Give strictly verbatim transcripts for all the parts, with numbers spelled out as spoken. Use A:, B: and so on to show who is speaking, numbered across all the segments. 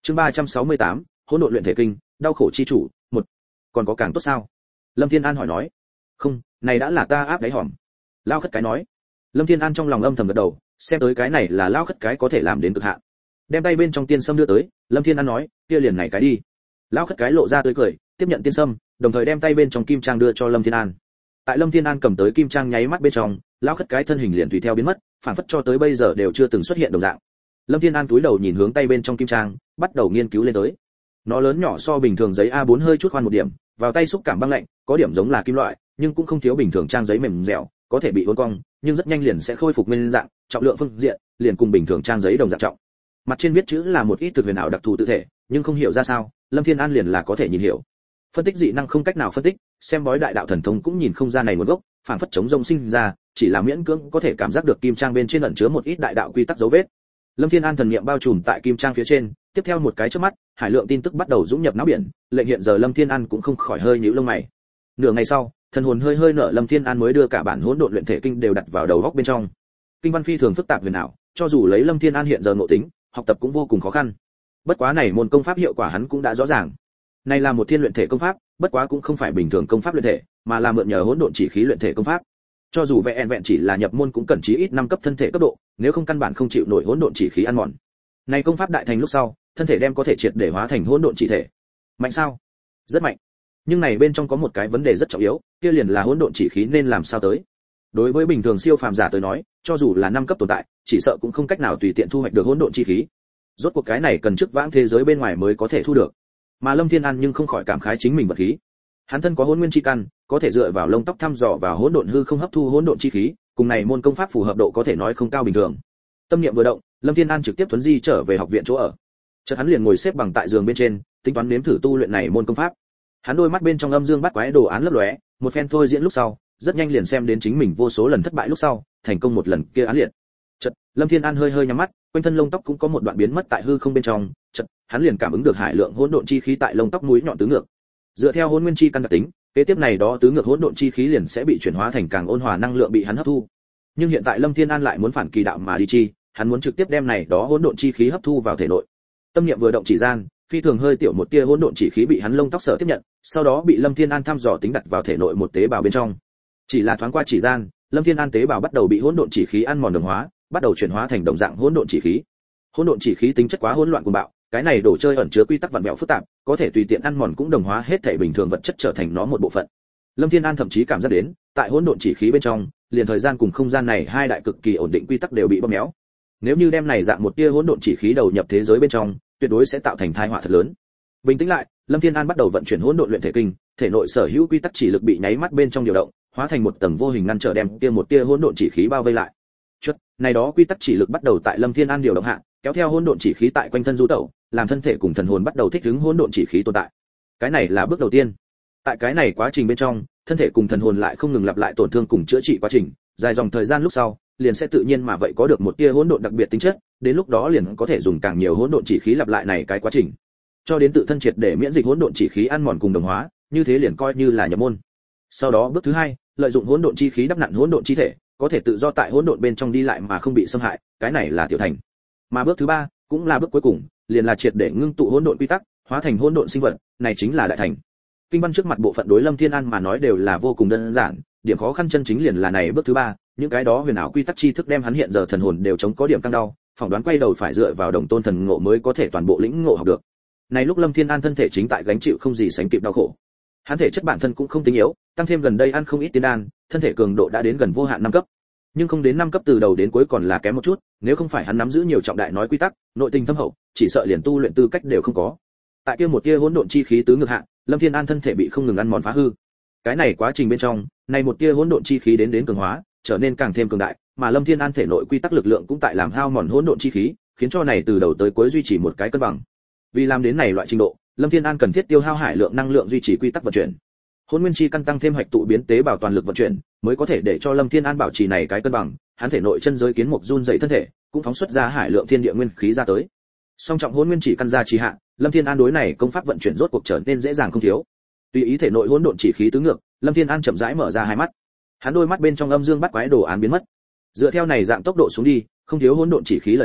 A: Chương ba trăm sáu mươi tám, hỗn độn luyện thể kinh, đau khổ chi chủ, một. Còn có càng tốt sao? Lâm Thiên An hỏi nói. Không, này đã là ta áp đáy hòm. Lao khất cái nói. Lâm Thiên An trong lòng âm thầm gật đầu, xem tới cái này là lao khất cái có thể làm đến cực hạn. Đem tay bên trong tiên sâm đưa tới, Lâm Thiên An nói, kia liền này cái đi. Lao khất cái lộ ra tươi cười, tiếp nhận tiên sâm, đồng thời đem tay bên trong kim trang đưa cho Lâm Thiên An. Tại Lâm Thiên An cầm tới kim trang nháy mắt bên trong, lao khất cái thân hình liền tùy theo biến mất, phản phất cho tới bây giờ đều chưa từng xuất hiện đồng dạng. Lâm Thiên An cúi đầu nhìn hướng tay bên trong kim trang, bắt đầu nghiên cứu lên tới. Nó lớn nhỏ so bình thường giấy a bốn hơi chút khoan một điểm, vào tay xúc cảm băng lạnh, có điểm giống là kim loại, nhưng cũng không thiếu bình thường trang giấy mềm dẻo, có thể bị uốn cong, nhưng rất nhanh liền sẽ khôi phục nguyên dạng, trọng lượng phương diện, liền cùng bình thường trang giấy đồng dạng trọng. Mặt trên viết chữ là một ít thực huyền ảo đặc thù tự thể, nhưng không hiểu ra sao, Lâm Thiên An liền là có thể nhìn hiểu. Phân tích dị năng không cách nào phân tích, xem bói đại đạo thần thông cũng nhìn không ra này nguồn gốc, phản phất chống rông sinh ra, chỉ là miễn cưỡng có thể cảm giác được kim trang bên trên ẩn chứa một ít đại đạo quy tắc dấu vết. Lâm Thiên An thần niệm bao trùm tại kim trang phía trên, tiếp theo một cái chớp mắt, hải lượng tin tức bắt đầu dũng nhập não biển, lệnh hiện giờ Lâm Thiên An cũng không khỏi hơi nhíu lông mày. Nửa ngày sau, thần hồn hơi hơi nở, Lâm Thiên An mới đưa cả bản hỗn độn luyện thể kinh đều đặt vào đầu góc bên trong. Kinh văn phi thường phức tạp huyền ảo, cho dù lấy Lâm Thiên An hiện giờ ngộ tính, học tập cũng vô cùng khó khăn. Bất quá này môn công pháp hiệu quả hắn cũng đã rõ ràng. Này là một thiên luyện thể công pháp, bất quá cũng không phải bình thường công pháp luyện thể, mà là mượn nhờ hỗn độn chỉ khí luyện thể công pháp. Cho dù vẹn vẹn chỉ là nhập môn cũng cần chí ít năm cấp thân thể cấp độ, nếu không căn bản không chịu nổi hỗn độn chỉ khí ăn mòn. Này công pháp đại thành lúc sau, thân thể đem có thể triệt để hóa thành hỗn độn chỉ thể. Mạnh sao? Rất mạnh. Nhưng này bên trong có một cái vấn đề rất trọng yếu, kia liền là hỗn độn chỉ khí nên làm sao tới. Đối với bình thường siêu phàm giả tới nói, cho dù là năm cấp tồn tại, chỉ sợ cũng không cách nào tùy tiện thu hoạch được hỗn độn chi khí. Rốt cuộc cái này cần trước vãng thế giới bên ngoài mới có thể thu được. Mà Lâm Thiên An nhưng không khỏi cảm khái chính mình vật khí. Hắn thân có hỗn nguyên chi căn, có thể dựa vào lông tóc thăm dò vào hỗn độn hư không hấp thu hỗn độn chi khí, cùng này môn công pháp phù hợp độ có thể nói không cao bình thường. Tâm niệm vừa động, Lâm Thiên An trực tiếp thuấn di trở về học viện chỗ ở. Chợt hắn liền ngồi xếp bằng tại giường bên trên, tính toán nếm thử tu luyện này môn công pháp. Hắn đôi mắt bên trong âm dương bắt quái đồ án lấp lóe, một phen thôi diễn lúc sau, rất nhanh liền xem đến chính mình vô số lần thất bại lúc sau, thành công một lần kia án liệt. Chợt, Lâm Thiên An hơi hơi nhắm mắt, quanh thân lông tóc cũng có một đoạn biến mất tại hư không bên trong, chợt, hắn liền cảm ứng được hải lượng hỗn độn chi khí tại lông tóc mũi nhọn tứ ngược. Dựa theo hỗn nguyên chi căn đặc tính, kế tiếp này đó tứ ngược hỗn độn chi khí liền sẽ bị chuyển hóa thành càng ôn hòa năng lượng bị hắn hấp thu. Nhưng hiện tại Lâm Thiên An lại muốn phản kỳ đạo mà đi chi, hắn muốn trực tiếp đem này đó hỗn độn chi khí hấp thu vào thể nội. Tâm niệm vừa động chỉ gian, phi thường hơi tiểu một tia hỗn độn chỉ khí bị hắn lông tóc sở tiếp nhận, sau đó bị Lâm Thiên An thăm dò tính đặt vào thể nội một tế bào bên trong. Chỉ là thoáng qua chỉ gian, Lâm Thiên An tế bào bắt đầu bị hỗn độn chỉ khí ăn mòn đồng hóa, bắt đầu chuyển hóa thành đồng dạng hỗn độn chỉ khí. Hỗn độn chỉ khí tính chất quá hỗn loạn cuồng bạo, cái này đồ chơi ẩn chứa quy tắc vặn vẹo phức tạp, có thể tùy tiện ăn mòn cũng đồng hóa hết thể bình thường vật chất trở thành nó một bộ phận. Lâm Thiên An thậm chí cảm giác đến, tại hỗn độn chỉ khí bên trong, liền thời gian cùng không gian này hai đại cực kỳ ổn định quy tắc đều bị bóp méo. Nếu như đem này dạng một tia hỗn độn chỉ khí đầu nhập thế giới bên trong, tuyệt đối sẽ tạo thành tai họa thật lớn. Bình tĩnh lại, Lâm Thiên An bắt đầu vận chuyển hỗn độn luyện thể kinh, thể nội sở hữu quy tắc chỉ lực bị nháy mắt bên trong điều động, hóa thành một tầng vô hình ngăn trở đem tia một tia hỗn độn chỉ khí bao vây lại. Chút, này đó quy tắc chỉ lực bắt đầu tại Lâm Thiên An điều động hạ, kéo theo hỗn độn chỉ khí tại quanh thân du tẩu, làm thân thể cùng thần hồn bắt đầu thích ứng hỗn độn chỉ khí tồn tại. Cái này là bước đầu tiên. Tại cái này quá trình bên trong, thân thể cùng thần hồn lại không ngừng lặp lại tổn thương cùng chữa trị quá trình, dài dòng thời gian lúc sau, liền sẽ tự nhiên mà vậy có được một tia hỗn độn đặc biệt tính chất, đến lúc đó liền có thể dùng càng nhiều hỗn độn chỉ khí lặp lại này cái quá trình, cho đến tự thân triệt để miễn dịch hỗn độn chỉ khí ăn mòn cùng đồng hóa, như thế liền coi như là nhập môn. Sau đó bước thứ hai, lợi dụng hỗn độn chi khí đắp nặn hỗn độn chi thể, có thể tự do tại hỗn độn bên trong đi lại mà không bị xâm hại, cái này là tiểu thành. Mà bước thứ ba, cũng là bước cuối cùng, liền là triệt để ngưng tụ hỗn độn quy tắc, hóa thành hỗn độn sinh vật, này chính là đại thành. Kinh văn trước mặt bộ phận đối Lâm Thiên An mà nói đều là vô cùng đơn giản, điểm khó khăn chân chính liền là này bước thứ ba, những cái đó huyền ảo quy tắc tri thức đem hắn hiện giờ thần hồn đều chống có điểm tăng đau, phỏng đoán quay đầu phải dựa vào đồng tôn thần ngộ mới có thể toàn bộ lĩnh ngộ học được. Này lúc Lâm Thiên An thân thể chính tại gánh chịu không gì sánh kịp đau khổ. Hắn thể chất bản thân cũng không tính yếu, tăng thêm gần đây ăn không ít tiên đan, thân thể cường độ đã đến gần vô hạn năm cấp. Nhưng không đến năm cấp từ đầu đến cuối còn là kém một chút, nếu không phải hắn nắm giữ nhiều trọng đại nói quy tắc, nội tình thâm hậu, chỉ sợ liền tu luyện tư cách đều không có. Tại kia một tia hỗn độn chi khí tứ ngược hạ, Lâm Thiên An thân thể bị không ngừng ăn mòn phá hư. Cái này quá trình bên trong, này một tia hỗn độn chi khí đến đến cường hóa, trở nên càng thêm cường đại, mà Lâm Thiên An thể nội quy tắc lực lượng cũng tại làm hao mòn hỗn độn chi khí, khiến cho này từ đầu tới cuối duy trì một cái cân bằng. Vì làm đến này loại trình độ, Lâm Thiên An cần thiết tiêu hao hải lượng năng lượng duy trì quy tắc vận chuyển. Hỗn nguyên chi căn tăng thêm hạch tụ biến tế bào toàn lực vận chuyển, mới có thể để cho Lâm Thiên An bảo trì này cái cân bằng, hắn thể nội chân giới kiến mục run dậy thân thể, cũng phóng xuất ra hải lượng thiên địa nguyên khí ra tới. Song trọng hỗn nguyên chỉ căn ra trì hạ, Lâm Thiên An đối này công pháp vận chuyển rốt cuộc trở nên dễ dàng không thiếu. Tùy ý thể nội hỗn độn chỉ khí tứ ngược, Lâm Thiên An chậm rãi mở ra hai mắt. Hắn đôi mắt bên trong âm dương bắt quái đồ án biến mất. Dựa theo này dạng tốc độ xuống đi, không thiếu hỗn độn chỉ khí lời nói,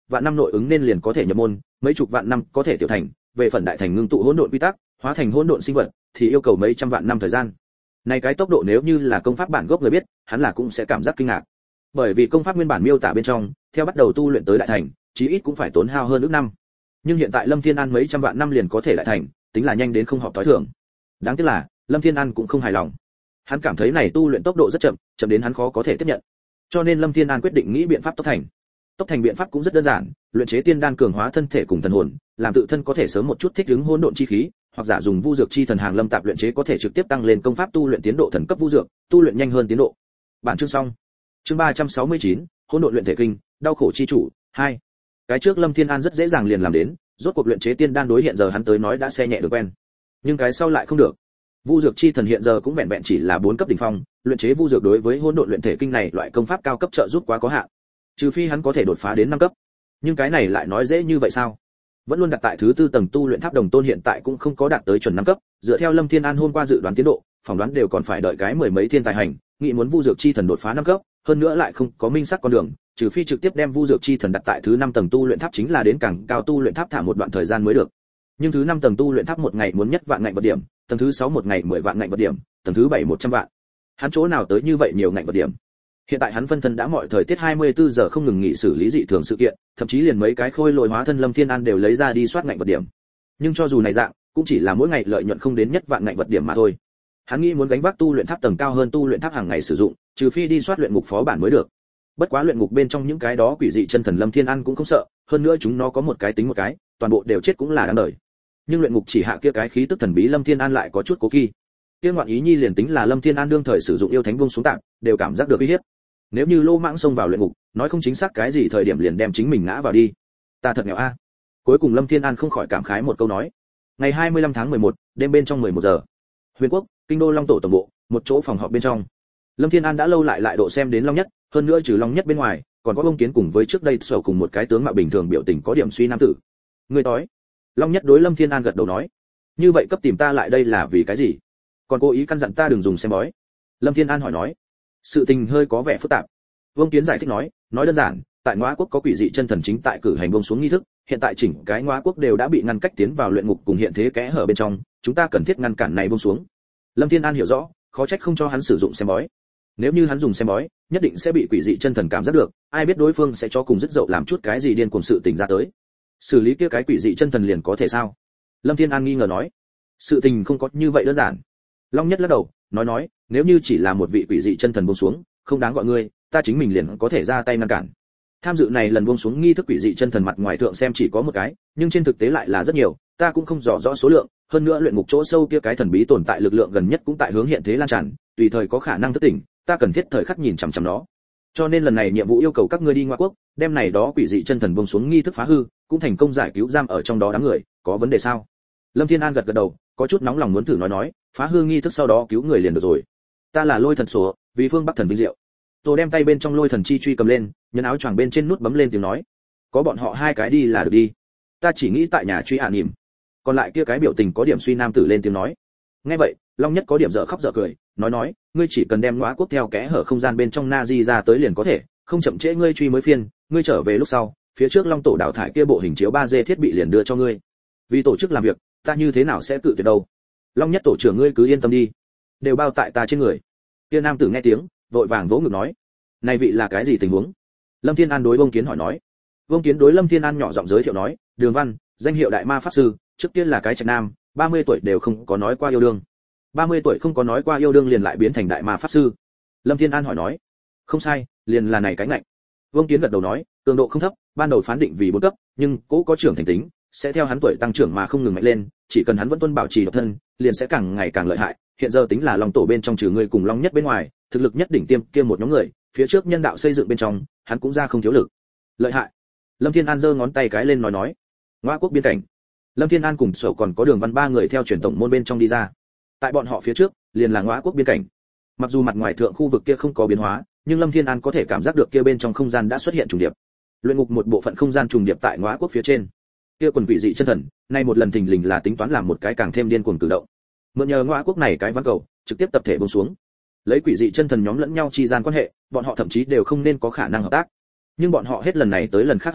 A: vạn năm nội ứng nên liền có thể nhập môn, mấy chục vạn năm có thể tiểu thành, về phần đại thành ngưng tụ hỗn độn quy tắc, hóa thành hỗn độn sinh vật thì yêu cầu mấy trăm vạn năm thời gian. Này cái tốc độ nếu như là công pháp bản gốc người biết, hắn là cũng sẽ cảm giác kinh ngạc. Bởi vì công pháp nguyên bản miêu tả bên trong, theo bắt đầu tu luyện tới đại thành, chí ít cũng phải tốn hao hơn ước năm. Nhưng hiện tại Lâm Thiên An mấy trăm vạn năm liền có thể đại thành, tính là nhanh đến không hợp tối thường. Đáng tiếc là, Lâm Thiên An cũng không hài lòng. Hắn cảm thấy này tu luyện tốc độ rất chậm, chậm đến hắn khó có thể tiếp nhận. Cho nên Lâm Thiên An quyết định nghĩ biện pháp tốc thành. Tốc thành biện pháp cũng rất đơn giản, luyện chế tiên đan cường hóa thân thể cùng thần hồn, làm tự thân có thể sớm một chút thích ứng hỗn độn chi khí, hoặc giả dùng vu dược chi thần hàng lâm tạp luyện chế có thể trực tiếp tăng lên công pháp tu luyện tiến độ thần cấp vu dược, tu luyện nhanh hơn tiến độ. Bản chương xong. Chương ba trăm sáu mươi chín, hỗn độn luyện thể kinh, đau khổ chi chủ, hai. Cái trước Lâm Thiên An rất dễ dàng liền làm đến, rốt cuộc luyện chế tiên đan đối hiện giờ hắn tới nói đã xe nhẹ được quen. Nhưng cái sau lại không được. Vu dược chi thần hiện giờ cũng vẹn vẹn chỉ là bốn cấp đỉnh phong, luyện chế vu dược đối với hỗn độn luyện thể kinh này loại công pháp cao cấp trợ giúp quá có hạn. Trừ phi hắn có thể đột phá đến năm cấp. Nhưng cái này lại nói dễ như vậy sao? Vẫn luôn đặt tại thứ tư tầng tu luyện tháp đồng tôn hiện tại cũng không có đạt tới chuẩn năm cấp, dựa theo Lâm Thiên An hôm qua dự đoán tiến độ, phỏng đoán đều còn phải đợi cái mười mấy thiên tài hành, nghĩ muốn vu dược chi thần đột phá năm cấp, hơn nữa lại không có minh xác con đường, trừ phi trực tiếp đem vu dược chi thần đặt tại thứ năm tầng tu luyện tháp chính là đến càng cao tu luyện tháp thả một đoạn thời gian mới được. Nhưng thứ năm tầng tu luyện tháp một ngày muốn nhất vạn ngạnh vật điểm, tầng thứ sáu một ngày mười vạn ngạnh vật điểm, tầng thứ bảy một trăm vạn. Hắn chỗ nào tới như vậy nhiều ngạnh vật điểm? Hiện tại hắn phân thân đã mọi thời tiết hai mươi tư giờ không ngừng nghỉ xử lý dị thường sự kiện, thậm chí liền mấy cái khôi lỗi hóa thân Lâm Thiên An đều lấy ra đi soát ngạnh vật điểm. Nhưng cho dù này dạng, cũng chỉ là mỗi ngày lợi nhuận không đến nhất vạn ngạnh vật điểm mà thôi. Hắn nghĩ muốn gánh vác tu luyện tháp tầng cao hơn tu luyện tháp hàng ngày sử dụng, trừ phi đi soát luyện ngục phó bản mới được. Bất quá luyện ngục bên trong những cái đó quỷ dị chân thần Lâm Thiên An cũng không sợ, hơn nữa chúng nó có một cái tính một cái, toàn bộ đều chết cũng là đáng đời. Nhưng luyện ngục chỉ hạ kia cái khí tức thần bí Lâm Thiên An lại có chút cố kỳ. Kia ngoạn ý nhi liền tính là Lâm Thiên An đương thời sử dụng yêu thánh vung xuống tạm, đều cảm giác được uy hiếp. Nếu như lô mãng xông vào luyện ngục, nói không chính xác cái gì thời điểm liền đem chính mình ngã vào đi. Ta thật nghèo a. Cuối cùng Lâm Thiên An không khỏi cảm khái một câu nói. Ngày hai mươi lăm tháng mười một, đêm bên trong mười một giờ. Huyền Quốc, kinh đô Long tổ tổng bộ, một chỗ phòng họp bên trong. Lâm Thiên An đã lâu lại lại độ xem đến Long Nhất, hơn nữa trừ Long Nhất bên ngoài, còn có ông kiến cùng với trước đây sở cùng một cái tướng mạo bình thường biểu tình có điểm suy nam tử. Người tối. Long Nhất đối Lâm Thiên An gật đầu nói, như vậy cấp tìm ta lại đây là vì cái gì? Còn cố ý căn dặn ta đừng dùng xem bói. Lâm Thiên An hỏi nói, sự tình hơi có vẻ phức tạp. Vương Kiến giải thích nói, nói đơn giản, tại Ngõa Quốc có quỷ dị chân thần chính tại cử hành bông xuống nghi thức, hiện tại chỉnh cái Ngõa Quốc đều đã bị ngăn cách tiến vào luyện ngục cùng hiện thế kẽ hở bên trong, chúng ta cần thiết ngăn cản này bông xuống. Lâm Thiên An hiểu rõ, khó trách không cho hắn sử dụng xem bói. Nếu như hắn dùng xem bói, nhất định sẽ bị quỷ dị chân thần cảm giác được, ai biết đối phương sẽ cho cùng dứt dậu làm chút cái gì điên cuồng sự tình ra tới. Xử lý kia cái quỷ dị chân thần liền có thể sao? Lâm Thiên An nghi ngờ nói, sự tình không có như vậy đơn giản. Long Nhất lắc đầu, nói nói, nếu như chỉ là một vị quỷ dị chân thần buông xuống, không đáng gọi ngươi, ta chính mình liền có thể ra tay ngăn cản. Tham dự này lần buông xuống nghi thức quỷ dị chân thần mặt ngoài thượng xem chỉ có một cái, nhưng trên thực tế lại là rất nhiều, ta cũng không rõ rõ số lượng, hơn nữa luyện ngục chỗ sâu kia cái thần bí tồn tại lực lượng gần nhất cũng tại hướng hiện thế lan tràn, tùy thời có khả năng thức tỉnh, ta cần thiết thời khắc nhìn chằm chằm nó. Cho nên lần này nhiệm vụ yêu cầu các ngươi đi Ngõa Quốc, đem này đó quỷ dị chân thần buông xuống nghi thức phá hư, cũng thành công giải cứu giam ở trong đó đám người, có vấn đề sao? Lâm Thiên An gật gật đầu, có chút nóng lòng muốn thử nói nói, phá hư nghi thức sau đó cứu người liền được rồi. Ta là Lôi thần sổ, vì phương Bắc thần vinh diệu. Tôi đem tay bên trong Lôi thần chi truy cầm lên, nhấn áo choàng bên trên nút bấm lên tiếng nói, có bọn họ hai cái đi là được đi. Ta chỉ nghĩ tại nhà truy hạ niệm. Còn lại kia cái biểu tình có điểm suy nam tử lên tiếng nói. Nghe vậy, Long Nhất có điểm dở khóc dở cười, nói nói, ngươi chỉ cần đem Ngõa Quốc theo kẽ hở không gian bên trong na di ra tới liền có thể, không chậm trễ ngươi truy mới phiên, ngươi trở về lúc sau, phía trước Long tổ đào thải kia bộ hình chiếu ba D thiết bị liền đưa cho ngươi. Vì tổ chức làm việc, ta như thế nào sẽ tự tuyệt đâu? Long Nhất tổ trưởng ngươi cứ yên tâm đi, đều bao tại ta trên người. Kia nam tử nghe tiếng, vội vàng vỗ ngực nói, này vị là cái gì tình huống? Lâm Thiên An đối Vương Kiến hỏi nói. Vương Kiến đối Lâm Thiên An nhỏ giọng giới thiệu nói, Đường Văn, danh hiệu đại ma pháp sư, trước tiên là cái trạch nam, ba mươi tuổi đều không có nói qua yêu đương. ba mươi tuổi không có nói qua yêu đương liền lại biến thành đại ma pháp sư. Lâm Thiên An hỏi nói, không sai, liền là này cái ngạnh. Vương Kiến gật đầu nói, cường độ không thấp, ban đầu phán định vì bốn cấp, nhưng cố có trưởng thành tính, sẽ theo hắn tuổi tăng trưởng mà không ngừng mạnh lên, chỉ cần hắn vẫn tuân bảo trì độc thân, liền sẽ càng ngày càng lợi hại. Hiện giờ tính là Long tổ bên trong trừ người cùng Long Nhất bên ngoài, thực lực nhất đỉnh tiêm kia một nhóm người, phía trước nhân đạo xây dựng bên trong, hắn cũng ra không thiếu lực. Lợi hại. Lâm Thiên An giơ ngón tay cái lên nói nói, Ngõa Quốc biên cảnh. Lâm Thiên An cùng Sẩu còn có Đường Văn ba người theo truyền tổng môn bên trong đi ra. Tại bọn họ phía trước, liền là Ngõa Quốc biên cảnh. Mặc dù mặt ngoài thượng khu vực kia không có biến hóa, nhưng Lâm Thiên An có thể cảm giác được kia bên trong không gian đã xuất hiện trùng điệp. Luyện ngục một bộ phận không gian trùng điệp tại Ngõa Quốc phía trên. Kia quần quỷ dị chân thần, nay một lần thình lình là tính toán làm một cái càng thêm điên cuồng cử động. Mượn nhờ Ngõa Quốc này cái ván cầu, trực tiếp tập thể buông xuống. Lấy quỷ dị chân thần nhóm lẫn nhau chi gian quan hệ, bọn họ thậm chí đều không nên có khả năng hợp tác. Nhưng bọn họ hết lần này tới lần khác hợp tác,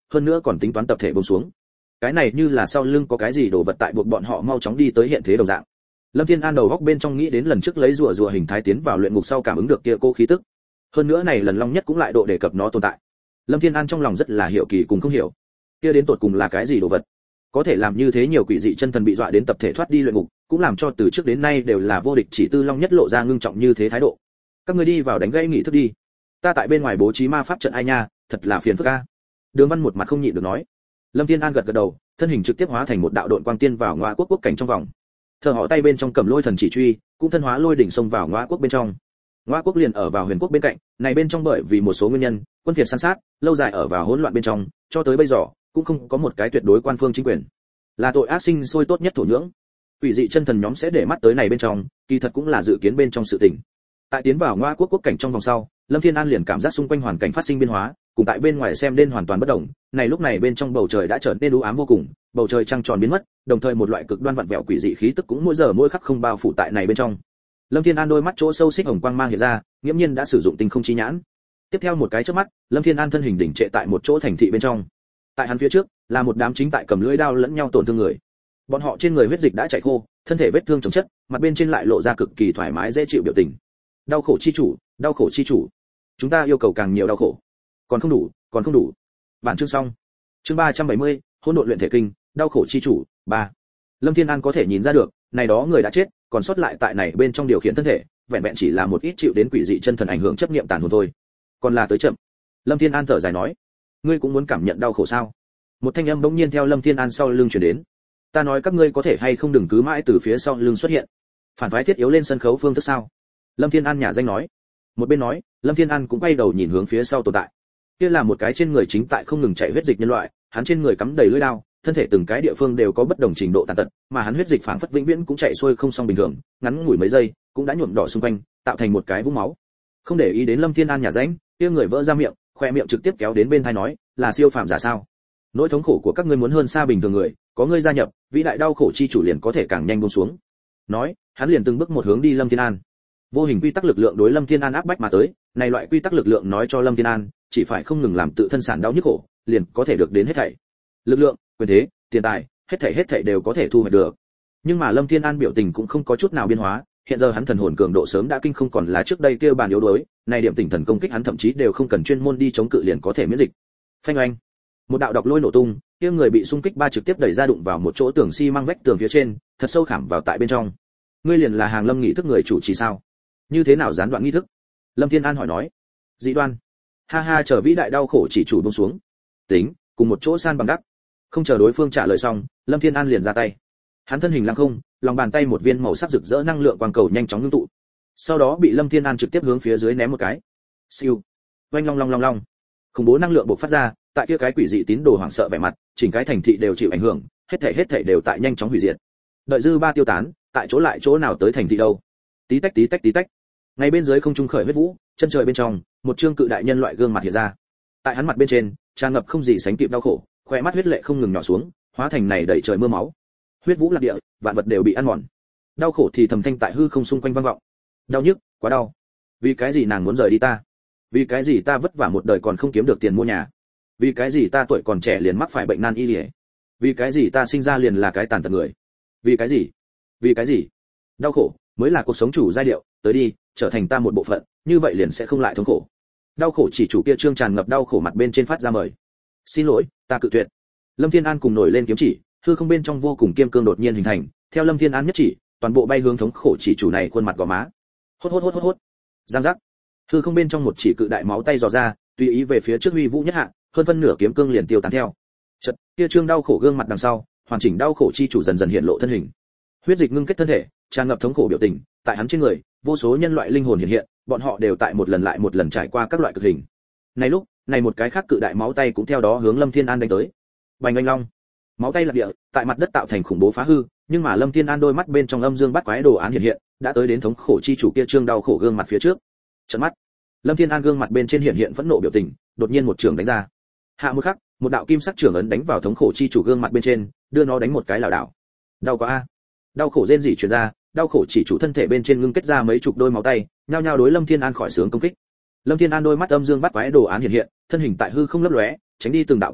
A: hơn nữa còn tính toán tập thể buông xuống. Cái này như là sau lưng có cái gì đồ vật tại buộc bọn họ mau chóng đi tới hiện thế đồng dạng. Lâm Thiên An đầu góc bên trong nghĩ đến lần trước lấy rùa rùa hình thái tiến vào luyện ngục sau cảm ứng được kia cô khí tức. Hơn nữa này lần Long Nhất cũng lại độ đề cập nó tồn tại. Lâm Thiên An trong lòng rất là hiểu kỳ cùng không hiểu. Kia đến tột cùng là cái gì đồ vật? Có thể làm như thế nhiều quỷ dị chân thần bị dọa đến tập thể thoát đi luyện ngục, cũng làm cho từ trước đến nay đều là vô địch chỉ tư Long Nhất lộ ra ngưng trọng như thế thái độ. Các ngươi đi vào đánh gãy nghỉ thức đi. Ta tại bên ngoài bố trí ma pháp trận ai nha, thật là phiền phức a. Đường Văn một mặt không nhịn được nói. Lâm Thiên An gật gật đầu, thân hình trực tiếp hóa thành một đạo độn quang tiên vào Ngõa Quốc quốc cảnh trong vòng. Thờ họ tay bên trong cầm lôi thần chỉ truy, cũng thân hóa lôi đỉnh xông vào Ngõa Quốc bên trong. Ngõa Quốc liền ở vào Huyền Quốc bên cạnh, này bên trong bởi vì một số nguyên nhân, quân phiệt san sát, lâu dài ở vào hỗn loạn bên trong, cho tới bây giờ cũng không có một cái tuyệt đối quan phương chính quyền. Là tội ác sinh sôi tốt nhất thổ nhưỡng. Quỷ dị chân thần nhóm sẽ để mắt tới này bên trong, kỳ thật cũng là dự kiến bên trong sự tình. Tại tiến vào Ngõa Quốc quốc cảnh trong vòng sau, Lâm Thiên An liền cảm giác xung quanh hoàn cảnh phát sinh biến hóa, cùng tại bên ngoài xem đến hoàn toàn bất động. Này lúc này bên trong bầu trời đã trở nên u ám vô cùng, bầu trời trăng tròn biến mất, đồng thời một loại cực đoan vặn vẹo quỷ dị khí tức cũng mỗi giờ mỗi khắc không bao phủ tại này bên trong. Lâm Thiên An đôi mắt chỗ sâu xích hồng quang mang hiện ra, nghiễm nhiên đã sử dụng tinh không chi nhãn. Tiếp theo một cái chớp mắt, Lâm Thiên An thân hình đỉnh trệ tại một chỗ thành thị bên trong. Tại hắn phía trước là một đám chính tại cầm lưỡi đao lẫn nhau tổn thương người. Bọn họ trên người huyết dịch đã chảy khô, thân thể vết thương chồng chất, mặt bên trên lại lộ ra cực kỳ thoải mái dễ chịu biểu tình. Đau khổ chi chủ, đau khổ chi chủ. Chúng ta yêu cầu càng nhiều đau khổ. Còn không đủ, còn không đủ. Bản chương xong. Chương ba trăm bảy mươi, hỗn độn luyện thể kinh, đau khổ chi chủ, ba. Lâm Thiên An có thể nhìn ra được, này đó người đã chết, còn sót lại tại này bên trong điều khiển thân thể, vẹn vẹn chỉ là một ít chịu đến quỷ dị chân thần ảnh hưởng chấp niệm tàn hồn thôi. Còn là tới chậm. Lâm Thiên An thở dài nói, ngươi cũng muốn cảm nhận đau khổ sao? Một thanh âm bỗng nhiên theo Lâm Thiên An sau lưng truyền đến. Ta nói các ngươi có thể hay không đừng cứ mãi từ phía sau lưng xuất hiện. Phản phái thiết yếu lên sân khấu phương thức sao? Lâm Thiên An nhả danh nói. Một bên nói, Lâm Thiên An cũng quay đầu nhìn hướng phía sau tồn tại. Kia là một cái trên người chính tại không ngừng chạy huyết dịch nhân loại, hắn trên người cắm đầy lưỡi đao, thân thể từng cái địa phương đều có bất đồng trình độ tàn tật, mà hắn huyết dịch phảng phất vĩnh viễn cũng chạy xuôi không xong bình thường, ngắn ngủi mấy giây, cũng đã nhuộm đỏ xung quanh, tạo thành một cái vũng máu. Không để ý đến Lâm Thiên An nhả ránh, kia người vỡ ra miệng, khoe miệng trực tiếp kéo đến bên tai nói, là siêu phàm giả sao? Nỗi thống khổ của các ngươi muốn hơn xa bình thường người, có ngươi gia nhập, vĩ đại đau khổ chi chủ liền có thể càng nhanh buông xuống. Nói, hắn liền từng bước một hướng đi Lâm Thiên An. Vô hình quy tắc lực lượng đối Lâm Thiên An áp bách mà tới, này loại quy tắc lực lượng nói cho Lâm Thiên An, chỉ phải không ngừng làm tự thân sản đau nhức khổ, liền có thể được đến hết thảy. Lực lượng, quyền thế, tiền tài, hết thảy hết thảy đều có thể thu hoạch được. Nhưng mà Lâm Thiên An biểu tình cũng không có chút nào biến hóa, hiện giờ hắn thần hồn cường độ sớm đã kinh không còn là trước đây kia bàn yếu đuối, này điểm tỉnh thần công kích hắn thậm chí đều không cần chuyên môn đi chống cự liền có thể miễn dịch. Phanh oanh, một đạo độc lôi nổ tung, kia người bị xung kích ba trực tiếp đẩy ra đụng vào một chỗ tường xi măng vách tường phía trên, thật sâu khảm vào tại bên trong. Ngươi liền là Hàng Lâm nghị thức người chủ trì sao? Như thế nào gián đoạn nghi thức? Lâm Thiên An hỏi nói. Dị đoan. Ha ha, chờ vĩ đại đau khổ chỉ chủ buông xuống. Tính, cùng một chỗ san bằng đắc. Không chờ đối phương trả lời xong, Lâm Thiên An liền ra tay. Hắn thân hình lăng không, lòng bàn tay một viên màu sắc rực rỡ năng lượng quang cầu nhanh chóng ngưng tụ. Sau đó bị Lâm Thiên An trực tiếp hướng phía dưới ném một cái. Siêu. Oanh long long long long. Khủng bố năng lượng bộc phát ra, tại kia cái quỷ dị tín đồ hoảng sợ vẻ mặt, chỉnh cái thành thị đều chịu ảnh hưởng, hết thảy hết thảy đều tại nhanh chóng hủy diệt. Đợi dư ba tiêu tán, tại chỗ lại chỗ nào tới thành thị đâu? Tí tách tí tách tí tách. Ngay bên dưới không trung khởi huyết vũ, chân trời bên trong, một trương cự đại nhân loại gương mặt hiện ra. Tại hắn mặt bên trên, tràn ngập không gì sánh kịp đau khổ, khóe mắt huyết lệ không ngừng nhỏ xuống, hóa thành này đầy trời mưa máu. Huyết vũ lạc địa, vạn vật đều bị ăn mòn. Đau khổ thì thầm thanh tại hư không xung quanh vang vọng. Đau nhức, quá đau. Vì cái gì nàng muốn rời đi ta? Vì cái gì ta vất vả một đời còn không kiếm được tiền mua nhà? Vì cái gì ta tuổi còn trẻ liền mắc phải bệnh nan y liễu? Vì cái gì ta sinh ra liền là cái tàn tật người? Vì cái gì? Vì cái gì? Đau khổ mới là cuộc sống chủ giai điệu, tới đi, trở thành ta một bộ phận, như vậy liền sẽ không lại thống khổ. Đau khổ chỉ chủ kia trương tràn ngập đau khổ mặt bên trên phát ra mời. Xin lỗi, ta cự tuyệt. Lâm Thiên An cùng nổi lên kiếm chỉ, hư không bên trong vô cùng kiêm cương đột nhiên hình thành, theo Lâm Thiên An nhất chỉ, toàn bộ bay hướng thống khổ chỉ chủ này khuôn mặt gò má. Hốt hốt hốt hốt hốt. Giang giác. Hư không bên trong một chỉ cự đại máu tay dò ra, tùy ý về phía trước huy vũ nhất hạ, hơn phân nửa kiếm cương liền tiêu tán theo. Chợt, kia trương đau khổ gương mặt đằng sau, hoàn chỉnh đau khổ chi chủ dần dần hiện lộ thân hình. Huyết dịch ngưng kết thân thể, tràn ngập thống khổ biểu tình, tại hắn trên người, vô số nhân loại linh hồn hiện hiện, bọn họ đều tại một lần lại một lần trải qua các loại cực hình. Này lúc, này một cái khác cự đại máu tay cũng theo đó hướng Lâm Thiên An đánh tới. Bành oanh long. Máu tay lạc địa, tại mặt đất tạo thành khủng bố phá hư, nhưng mà Lâm Thiên An đôi mắt bên trong âm dương bắt quái đồ án hiện hiện, đã tới đến thống khổ chi chủ kia trương đau khổ gương mặt phía trước. Trợn mắt. Lâm Thiên An gương mặt bên trên hiện hiện phẫn nộ biểu tình, đột nhiên một trường đánh ra. Hạ một khắc, một đạo kim sắc trường ấn đánh vào thống khổ chi chủ gương mặt bên trên, đưa nó đánh một cái lảo đảo. Đau quá a. Đau khổ rên rỉ truyền ra, đau khổ chỉ chủ thân thể bên trên ngưng kết ra mấy chục đôi máu tay, nhao nhao đối Lâm Thiên An khỏi sướng công kích. Lâm Thiên An đôi mắt âm dương bắt quái đồ án hiện hiện, thân hình tại hư không lấp lóe, tránh đi từng đạo công kích,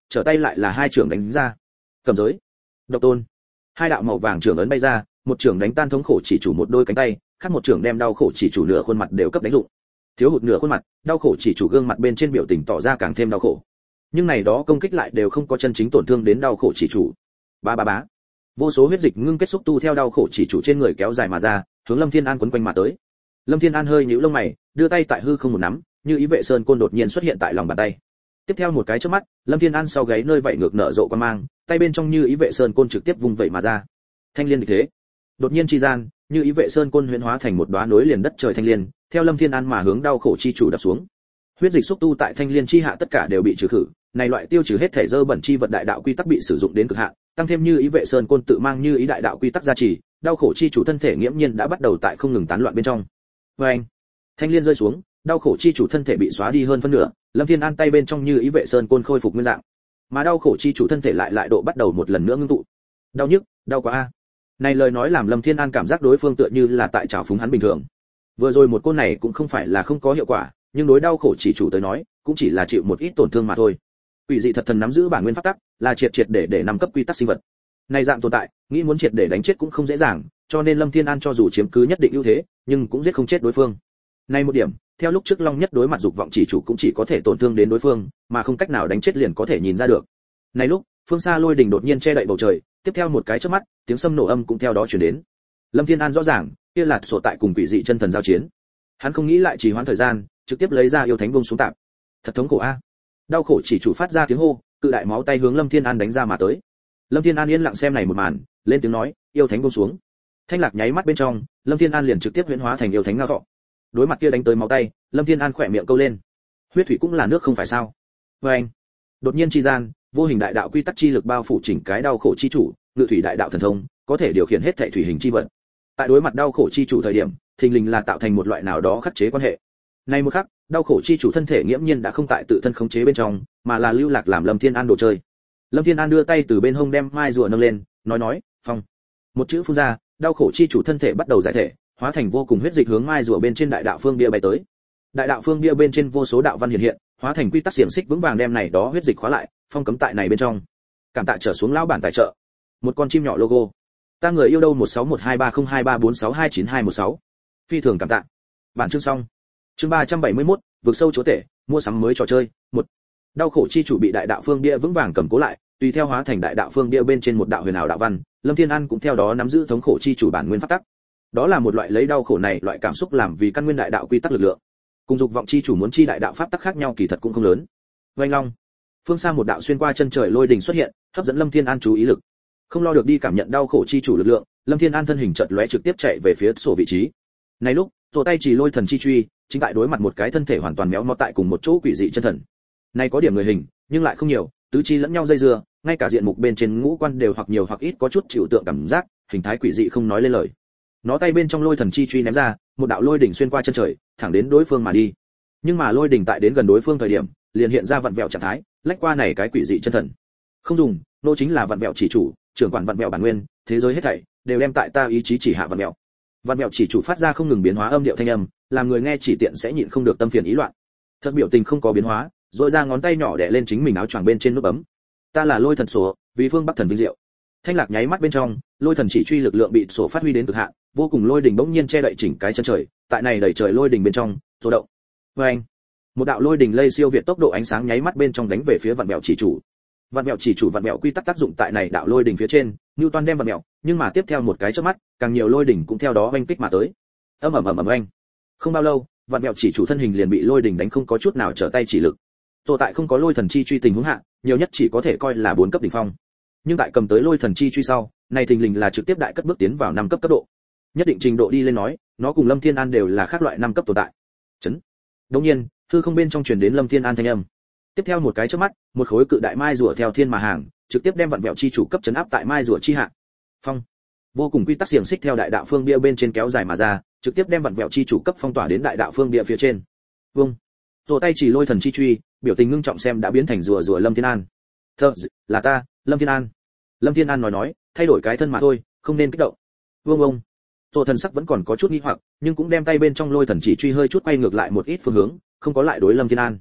A: trở tay lại là hai trưởng đánh ra. Cầm giới, độc tôn. Hai đạo màu vàng trưởng ấn bay ra, một trưởng đánh tan thống khổ chỉ chủ một đôi cánh tay, khác một trưởng đem đau khổ chỉ chủ nửa khuôn mặt đều cấp đánh dụng. Thiếu hụt nửa khuôn mặt, đau khổ chỉ chủ gương mặt bên trên biểu tình tỏ ra càng thêm đau khổ. Nhưng này đó công kích lại đều không có chân chính tổn thương đến đau khổ chỉ chủ. Ba ba bá. Vô số huyết dịch ngưng kết xúc tu theo đau khổ chỉ chủ trên người kéo dài mà ra, hướng Lâm Thiên An quấn quanh mà tới. Lâm Thiên An hơi nhíu lông mày, đưa tay tại hư không một nắm, như ý vệ sơn côn đột nhiên xuất hiện tại lòng bàn tay. Tiếp theo một cái chớp mắt, Lâm Thiên An sau gáy nơi vậy ngược nở rộ quan mang, tay bên trong như ý vệ sơn côn trực tiếp vung vậy mà ra. Thanh liên địch thế. Đột nhiên chi gian, như ý vệ sơn côn huyễn hóa thành một đóa núi liền đất trời thanh liên, theo Lâm Thiên An mà hướng đau khổ chi chủ đập xuống. Huyết dịch xúc tu tại thanh liên chi hạ tất cả đều bị trừ khử, này loại tiêu trừ hết thể dơ bẩn chi vật đại đạo quy tắc bị sử dụng đến cực hạn, tăng thêm như ý vệ sơn côn tự mang như ý đại đạo quy tắc gia trì, đau khổ chi chủ thân thể nghiễm nhiên đã bắt đầu tại không ngừng tán loạn bên trong. Oeng! Thanh liên rơi xuống, đau khổ chi chủ thân thể bị xóa đi hơn phân nửa, Lâm Thiên An tay bên trong như ý vệ sơn côn khôi phục nguyên dạng, mà đau khổ chi chủ thân thể lại lại độ bắt đầu một lần nữa ngưng tụ. Đau nhức, đau quá a. Này lời nói làm Lâm Thiên An cảm giác đối phương tựa như là tại trào phúng hắn bình thường. Vừa rồi một côn này cũng không phải là không có hiệu quả, nhưng đối đau khổ chỉ chủ tới nói, cũng chỉ là chịu một ít tổn thương mà thôi. Quỷ dị thật thần nắm giữ bản nguyên pháp tắc, là triệt triệt để để nắm cấp quy tắc sinh vật. Này dạng tồn tại, nghĩ muốn triệt để đánh chết cũng không dễ dàng, cho nên Lâm Thiên An cho dù chiếm cứ nhất định ưu thế, nhưng cũng giết không chết đối phương. Này một điểm, theo lúc trước Long Nhất đối mặt dục vọng chỉ chủ cũng chỉ có thể tổn thương đến đối phương, mà không cách nào đánh chết liền có thể nhìn ra được. Này lúc, phương xa lôi đỉnh đột nhiên che đậy bầu trời, tiếp theo một cái chớp mắt, tiếng sấm nổ âm cũng theo đó truyền đến. Lâm Thiên An rõ ràng, kia là sổ tại cùng quỷ dị chân thần giao chiến. Hắn không nghĩ lại trì hoãn thời gian, trực tiếp lấy ra yêu thánh vung xuống tạm. Thật thống khổ a. Đau khổ chỉ chủ phát ra tiếng hô, cự đại máu tay hướng Lâm Thiên An đánh ra mà tới. Lâm Thiên An yên lặng xem này một màn, lên tiếng nói, yêu thánh vung xuống. Thanh lạc nháy mắt bên trong, Lâm Thiên An liền trực tiếp huyễn hóa thành yêu thánh ngao thọ. Đối mặt kia đánh tới máu tay, Lâm Thiên An khỏe miệng câu lên. Huyết thủy cũng là nước không phải sao? Và anh, đột nhiên chi gian, vô hình đại đạo quy tắc chi lực bao phủ chỉnh cái đau khổ chi chủ, ngự thủy đại đạo thần thông, có thể điều khiển hết thảy thủy hình chi vật. Tại đối mặt đau khổ chi chủ thời điểm, thình lình là tạo thành một loại nào đó khắc chế quan hệ. Nay một khắc, đau khổ chi chủ thân thể nghiễm nhiên đã không tại tự thân khống chế bên trong, mà là lưu lạc làm Lâm Thiên An đồ chơi. Lâm Thiên An đưa tay từ bên hông đem mai rùa nâng lên, nói nói, phong. Một chữ phun ra, đau khổ chi chủ thân thể bắt đầu giải thể, hóa thành vô cùng huyết dịch hướng mai rùa bên trên đại đạo phương bia bay tới. Đại đạo phương bia bên trên vô số đạo văn hiện hiện, hóa thành quy tắc xiềng xích vững vàng đem này đó huyết dịch khóa lại, phong cấm tại này bên trong. Cảm tạ trở xuống lão bản tài trợ. Một con chim nhỏ logo. Ta người yêu đâu một sáu một hai ba không hai ba bốn sáu hai chín hai một sáu. Phi thường cảm tạ. Bản chương xong. Chương ba trăm bảy mươi mốt, vực sâu chúa tể, mua sắm mới trò chơi. Một. Đau khổ chi chủ bị đại đạo phương bia vững vàng cầm cố lại, tùy theo hóa thành đại đạo phương bia bên trên một đạo huyền ảo đạo văn, Lâm Thiên An cũng theo đó nắm giữ thống khổ chi chủ bản nguyên pháp tắc. Đó là một loại lấy đau khổ này loại cảm xúc làm vì căn nguyên đại đạo quy tắc lực lượng. Cùng dục vọng chi chủ muốn chi đại đạo pháp tắc khác nhau kỳ thật cũng không lớn. Vành long. Phương xa một đạo xuyên qua chân trời lôi đình xuất hiện, hấp dẫn Lâm Thiên An chú ý lực. Không lo được đi cảm nhận đau khổ chi chủ lực lượng, Lâm Thiên An thân hình chợt lóe trực tiếp chạy về phía sổ vị trí. Này lúc, tổ tay chỉ lôi thần chi truy, chính tại đối mặt một cái thân thể hoàn toàn méo mó tại cùng một chỗ quỷ dị chân thần. Này có điểm người hình, nhưng lại không nhiều, tứ chi lẫn nhau dây dưa, ngay cả diện mục bên trên ngũ quan đều hoặc nhiều hoặc ít có chút chịu tượng cảm giác, hình thái quỷ dị không nói lên lời. Nó tay bên trong lôi thần chi truy ném ra, một đạo lôi đỉnh xuyên qua chân trời, thẳng đến đối phương mà đi. Nhưng mà lôi đỉnh tại đến gần đối phương thời điểm, liền hiện ra vặn vẹo trạng thái, lách qua này cái quỷ dị chân thần. Không dùng, nô chính là vặn vẹo chỉ chủ, trưởng quản vặn vẹo bản nguyên, thế giới hết thảy đều đem tại ta ý chí chỉ hạ vặn vẹo. Vặn vẹo chỉ chủ phát ra không ngừng biến hóa âm điệu thanh âm, làm người nghe chỉ tiện sẽ nhịn không được tâm phiền ý loạn. Thật biểu tình không có biến hóa, rồi ra ngón tay nhỏ đè lên chính mình áo choàng bên trên nút bấm. Ta là lôi thần sổ, vì phương bắc thần vinh diệu. Thanh lạc nháy mắt bên trong, lôi thần chỉ truy lực lượng bị sổ phát huy đến cực hạn, vô cùng lôi đỉnh bỗng nhiên che đậy chỉnh cái chân trời, tại này đẩy trời lôi đỉnh bên trong, rung động. Oeng! Một đạo lôi đỉnh lây siêu việt tốc độ ánh sáng nháy mắt bên trong đánh về phía vạn mèo chỉ chủ. Vạn mèo chỉ chủ vạn mèo quy tắc tác dụng tại này đạo lôi đỉnh phía trên, Newton đem vạn mèo, nhưng mà tiếp theo một cái chớp mắt, càng nhiều lôi đỉnh cũng theo đó oanh kích mà tới. Ầm ầm ầm ầm oanh. Không bao lâu, vạn mèo chỉ chủ thân hình liền bị lôi đỉnh đánh không có chút nào trở tay chỉ lực. Rồi tại không có lôi thần chi truy tình huống hạ, nhiều nhất chỉ có thể coi là bốn cấp đỉnh phong. Nhưng tại cầm tới lôi thần chi truy sau, này thình lình là trực tiếp đại cất bước tiến vào năm cấp cấp độ. Nhất định trình độ đi lên nói, nó cùng Lâm Thiên An đều là khác loại năm cấp tồn tại. Chấn. Đương nhiên, hư không bên trong truyền đến Lâm Thiên An thanh âm. Tiếp theo một cái chớp mắt, một khối cự đại mai rùa theo thiên mà hàng, trực tiếp đem vạn vẹo chi chủ cấp chấn áp tại mai rùa chi hạ. Phong. Vô cùng quy tắc xiềng xích theo đại đạo phương bia bên trên kéo dài mà ra, trực tiếp đem vạn vẹo chi chủ cấp phong tỏa đến đại đạo phương bia phía trên. Vung. Rồi tay chỉ lôi thần chi truy, biểu tình ngưng trọng xem đã biến thành rùa rùa Lâm Thiên An. Thơ, là ta, Lâm Thiên An. Lâm Thiên An nói nói, thay đổi cái thân mà thôi, không nên kích động. Vương ông. Rồi thần sắc vẫn còn có chút nghi hoặc, nhưng cũng đem tay bên trong lôi thần chỉ truy hơi chút quay ngược lại một ít phương hướng, không có lại đối Lâm Thiên An.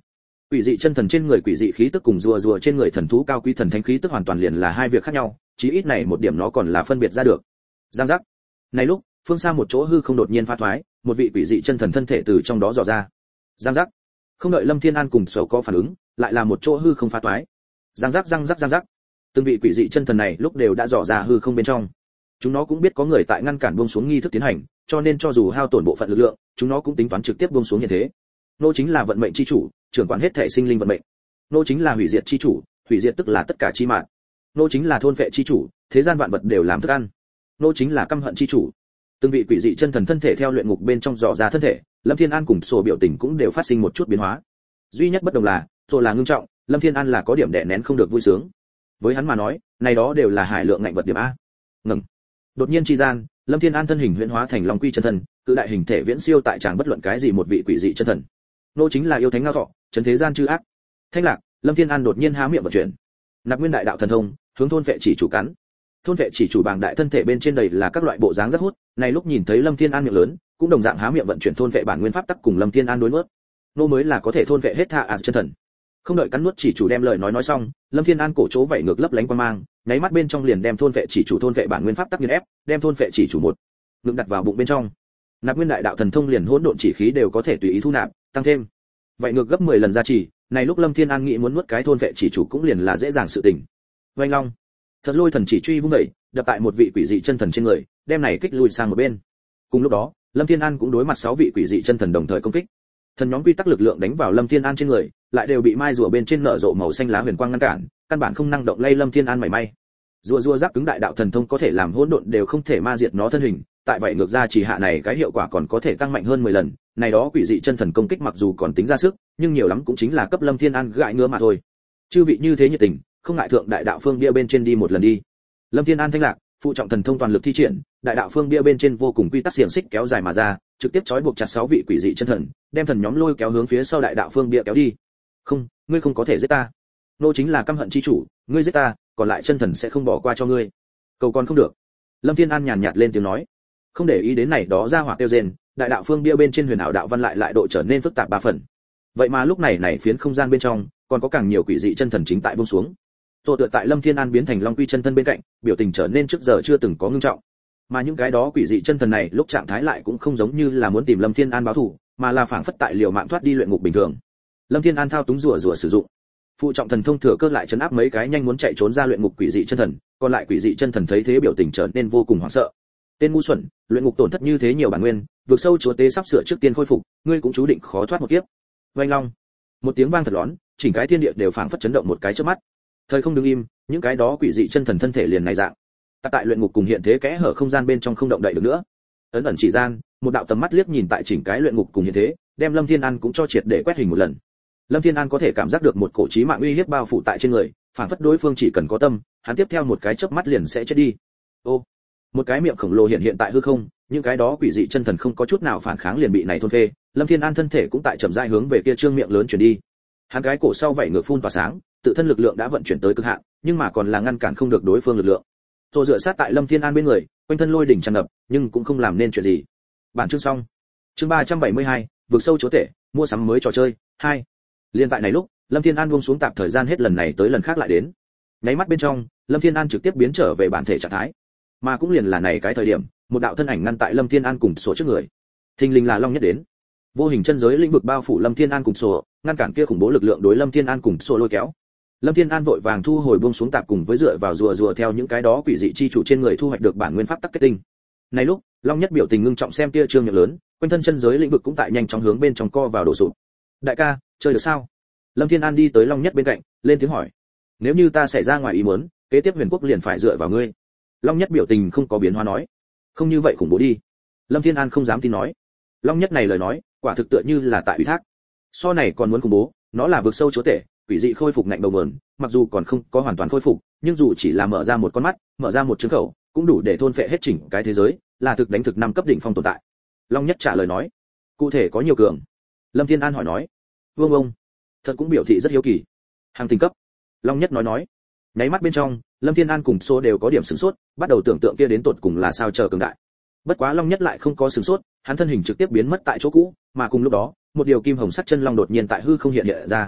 A: Quỷ dị chân thần trên người quỷ dị khí tức cùng rùa rùa trên người thần thú cao quý thần thánh khí tức hoàn toàn liền là hai việc khác nhau, chí ít này một điểm nó còn là phân biệt ra được. Giang giác. Này lúc, phương xa một chỗ hư không đột nhiên phá thoái, một vị quỷ dị chân thần thân thể từ trong đó dò ra. Giang giác. Không đợi Lâm Thiên An cùng Sổ có phản ứng, lại là một chỗ hư không phá thoái. Giang giác giang giác giang giác. Từng vị quỷ dị chân thần này lúc đều đã dò ra hư không bên trong. Chúng nó cũng biết có người tại ngăn cản buông xuống nghi thức tiến hành, cho nên cho dù hao tổn bộ phận lực lượng, chúng nó cũng tính toán trực tiếp buông xuống như thế. Nô chính là vận mệnh chi chủ, trưởng quản hết thể sinh linh vận mệnh. Nô chính là hủy diệt chi chủ, hủy diệt tức là tất cả chi mạng. Nô chính là thôn phệ chi chủ, thế gian vạn vật đều làm thức ăn. Nô chính là căm hận chi chủ. Từng vị quỷ dị chân thần thân thể theo luyện ngục bên trong dò ra thân thể, Lâm Thiên An cùng Sổ biểu tình cũng đều phát sinh một chút biến hóa. Duy nhất bất đồng là, Sổ là ngưng trọng, Lâm Thiên An là có điểm đè nén không được vui sướng. Với hắn mà nói, này đó đều là hải lượng ngạnh vật điểm a. Ngừng. Đột nhiên chi gian, Lâm Thiên An thân hình huyễn hóa thành long quy chân thần, cự đại hình thể viễn siêu tại tràng bất luận cái gì một vị quỷ dị chân thần. Nô chính là yêu thánh ngao thọ, trấn thế gian chư ác. Thanh lạc, Lâm Thiên An đột nhiên há miệng vận chuyển. Nạp nguyên đại đạo thần thông, hướng thôn vệ chỉ chủ cắn. Thôn vệ chỉ chủ bàng đại thân thể bên trên đầy là các loại bộ dáng rất hút, này lúc nhìn thấy Lâm Thiên An miệng lớn, cũng đồng dạng há miệng vận chuyển thôn vệ bản nguyên pháp tắc cùng Lâm Thiên An đối nuốt. Nô mới là có thể thôn vệ hết tha ạt chân thần. Không đợi cắn nuốt chỉ chủ đem lời nói nói xong, Lâm Thiên An cổ chỗ vảy ngược lấp lánh quang mang, nháy mắt bên trong liền đem thôn vệ chỉ chủ thôn vệ bản nguyên pháp tắc nghiền ép, đem thôn vệ chỉ chủ một ngực đặt vào bụng bên trong. Nạp nguyên đại đạo thần thông liền hỗn độn chỉ khí đều có thể tùy ý thu nạp, tăng thêm. Vậy ngược gấp mười lần gia trì, này lúc Lâm Thiên An nghĩ muốn nuốt cái thôn vệ chỉ chủ cũng liền là dễ dàng sự tình. Vành long, thật lôi thần chỉ truy vung dậy, đập tại một vị quỷ dị chân thần trên người, đem này kích lùi sang một bên. Cùng lúc đó, Lâm Thiên An cũng đối mặt sáu vị quỷ dị chân thần đồng thời công kích. Thần nhóm quy tắc lực lượng đánh vào Lâm Thiên An trên người, lại đều bị mai rùa bên trên nở rộ màu xanh lá huyền quang ngăn cản, căn bản không năng động lay Lâm Thiên An mảy may. Rùa rùa giáp cứng đại đạo thần thông có thể làm hỗn độn đều không thể ma diệt nó thân hình, tại vậy ngược ra chỉ hạ này cái hiệu quả còn có thể tăng mạnh hơn mười lần, này đó quỷ dị chân thần công kích mặc dù còn tính ra sức, nhưng nhiều lắm cũng chính là cấp Lâm Thiên An gãi ngứa mà thôi. Chư vị như thế nhiệt tình, không ngại thượng đại đạo phương bia bên trên đi một lần đi. Lâm Thiên An thanh lạc, phụ trọng thần thông toàn lực thi triển, đại đạo phương bia bên trên vô cùng quy tắc xiềng xích kéo dài mà ra, trực tiếp trói buộc chặt sáu vị quỷ dị chân thần, đem thần nhóm lôi kéo hướng phía sau đại đạo phương bia kéo đi. Không, ngươi không có thể giết ta. Nô chính là căm hận chi chủ, ngươi giết ta, còn lại chân thần sẽ không bỏ qua cho ngươi. Cầu còn không được. Lâm Thiên An nhàn nhạt lên tiếng nói, không để ý đến này đó ra hỏa tiêu rên, đại đạo phương bia bên trên huyền ảo đạo văn lại lại độ trở nên phức tạp ba phần. Vậy mà lúc này này phiến không gian bên trong, còn có càng nhiều quỷ dị chân thần chính tại buông xuống. Tổ tựa tại Lâm Thiên An biến thành long quy chân thân bên cạnh, biểu tình trở nên trước giờ chưa từng có ngưng trọng. Mà những cái đó quỷ dị chân thần này lúc trạng thái lại cũng không giống như là muốn tìm Lâm Thiên An báo thù, mà là phảng phất tại liều mạng thoát đi luyện ngục bình thường. Lâm Thiên An thao túng rùa rùa sử dụng phụ trọng thần thông thừa cơ lại chấn áp mấy cái nhanh muốn chạy trốn ra luyện ngục quỷ dị chân thần, còn lại quỷ dị chân thần thấy thế biểu tình trở nên vô cùng hoảng sợ. Tên ngu xuẩn, luyện ngục tổn thất như thế nhiều bản nguyên, vượt sâu chúa tế sắp sửa trước tiên khôi phục, ngươi cũng chú định khó thoát một kiếp. Oanh long, một tiếng vang thật lớn, chỉnh cái thiên địa đều phảng phất chấn động một cái chớp mắt. Thời không đứng im, những cái đó quỷ dị chân thần thân thể liền này dạng. Tại tại luyện ngục cùng hiện thế kẽ hở không gian bên trong không động đậy được nữa. Ấn ẩn chỉ gian, một đạo tầm mắt liếc nhìn tại chỉnh cái luyện ngục cùng hiện thế, đem Lâm Thiên An cũng cho triệt để quét hình một lần. Lâm Thiên An có thể cảm giác được một cổ chí mạng uy hiếp bao phủ tại trên người, phảng phất đối phương chỉ cần có tâm, hắn tiếp theo một cái chớp mắt liền sẽ chết đi. Ô, một cái miệng khổng lồ hiện hiện tại hư không, những cái đó quỷ dị chân thần không có chút nào phản kháng liền bị này thôn phệ. Lâm Thiên An thân thể cũng tại chậm rãi hướng về kia trương miệng lớn chuyển đi. Hắn cái cổ sau vảy ngược phun tỏa sáng, tự thân lực lượng đã vận chuyển tới cực hạn, nhưng mà còn là ngăn cản không được đối phương lực lượng. Rồi dựa sát tại Lâm Thiên An bên người, quanh thân lôi đỉnh tràn ngập, nhưng cũng không làm nên chuyện gì. Bản chương xong. Chương ba trăm bảy mươi hai, vượt sâu chúa tể, mua sắm mới trò chơi, hai. Liên tại này lúc, Lâm Thiên An buông xuống tạm thời gian hết lần này tới lần khác lại đến. Nháy mắt bên trong, Lâm Thiên An trực tiếp biến trở về bản thể trạng thái. Mà cũng liền là này cái thời điểm, một đạo thân ảnh ngăn tại Lâm Thiên An cùng sổ trước người. Thình lình là Long Nhất đến. Vô hình chân giới lĩnh vực bao phủ Lâm Thiên An cùng sổ, ngăn cản kia khủng bố lực lượng đối Lâm Thiên An cùng sổ lôi kéo. Lâm Thiên An vội vàng thu hồi buông xuống tạp cùng với dựa vào rùa rùa theo những cái đó quỷ dị chi chủ trên người thu hoạch được bản nguyên pháp tắc kết tinh. Này lúc, Long Nhất biểu tình ngưng trọng xem kia trương miệng lớn, quanh thân chân giới lĩnh vực cũng tại nhanh chóng hướng bên trong co vào đổ sụp. Đại ca, chơi được sao? Lâm Thiên An đi tới Long Nhất bên cạnh, lên tiếng hỏi. Nếu như ta xảy ra ngoài ý muốn, kế tiếp Huyền Quốc liền phải dựa vào ngươi. Long Nhất biểu tình không có biến hóa nói. Không như vậy khủng bố đi. Lâm Thiên An không dám tin nói. Long Nhất này lời nói, quả thực tựa như là tại ủy thác. So này còn muốn khủng bố, nó là vượt sâu chúa tể, quỷ dị khôi phục ngạnh đầu nguồn, mặc dù còn không có hoàn toàn khôi phục, nhưng dù chỉ là mở ra một con mắt, mở ra một trứng khẩu, cũng đủ để thôn phệ hết chỉnh cái thế giới, là thực đánh thực năm cấp đỉnh phong tồn tại. Long Nhất trả lời nói. Cụ thể có nhiều cường? Lâm Thiên An hỏi nói. Vương ông, thật cũng biểu thị rất hiếu kỳ. Hàng tinh cấp. Long Nhất nói nói. Nháy mắt bên trong, Lâm Thiên An cùng Số đều có điểm sửng sốt, bắt đầu tưởng tượng kia đến tột cùng là sao chờ cường đại. Bất quá Long Nhất lại không có sửng sốt, hắn thân hình trực tiếp biến mất tại chỗ cũ, mà cùng lúc đó, một điều kim hồng sắc chân long đột nhiên tại hư không hiện hiện ra.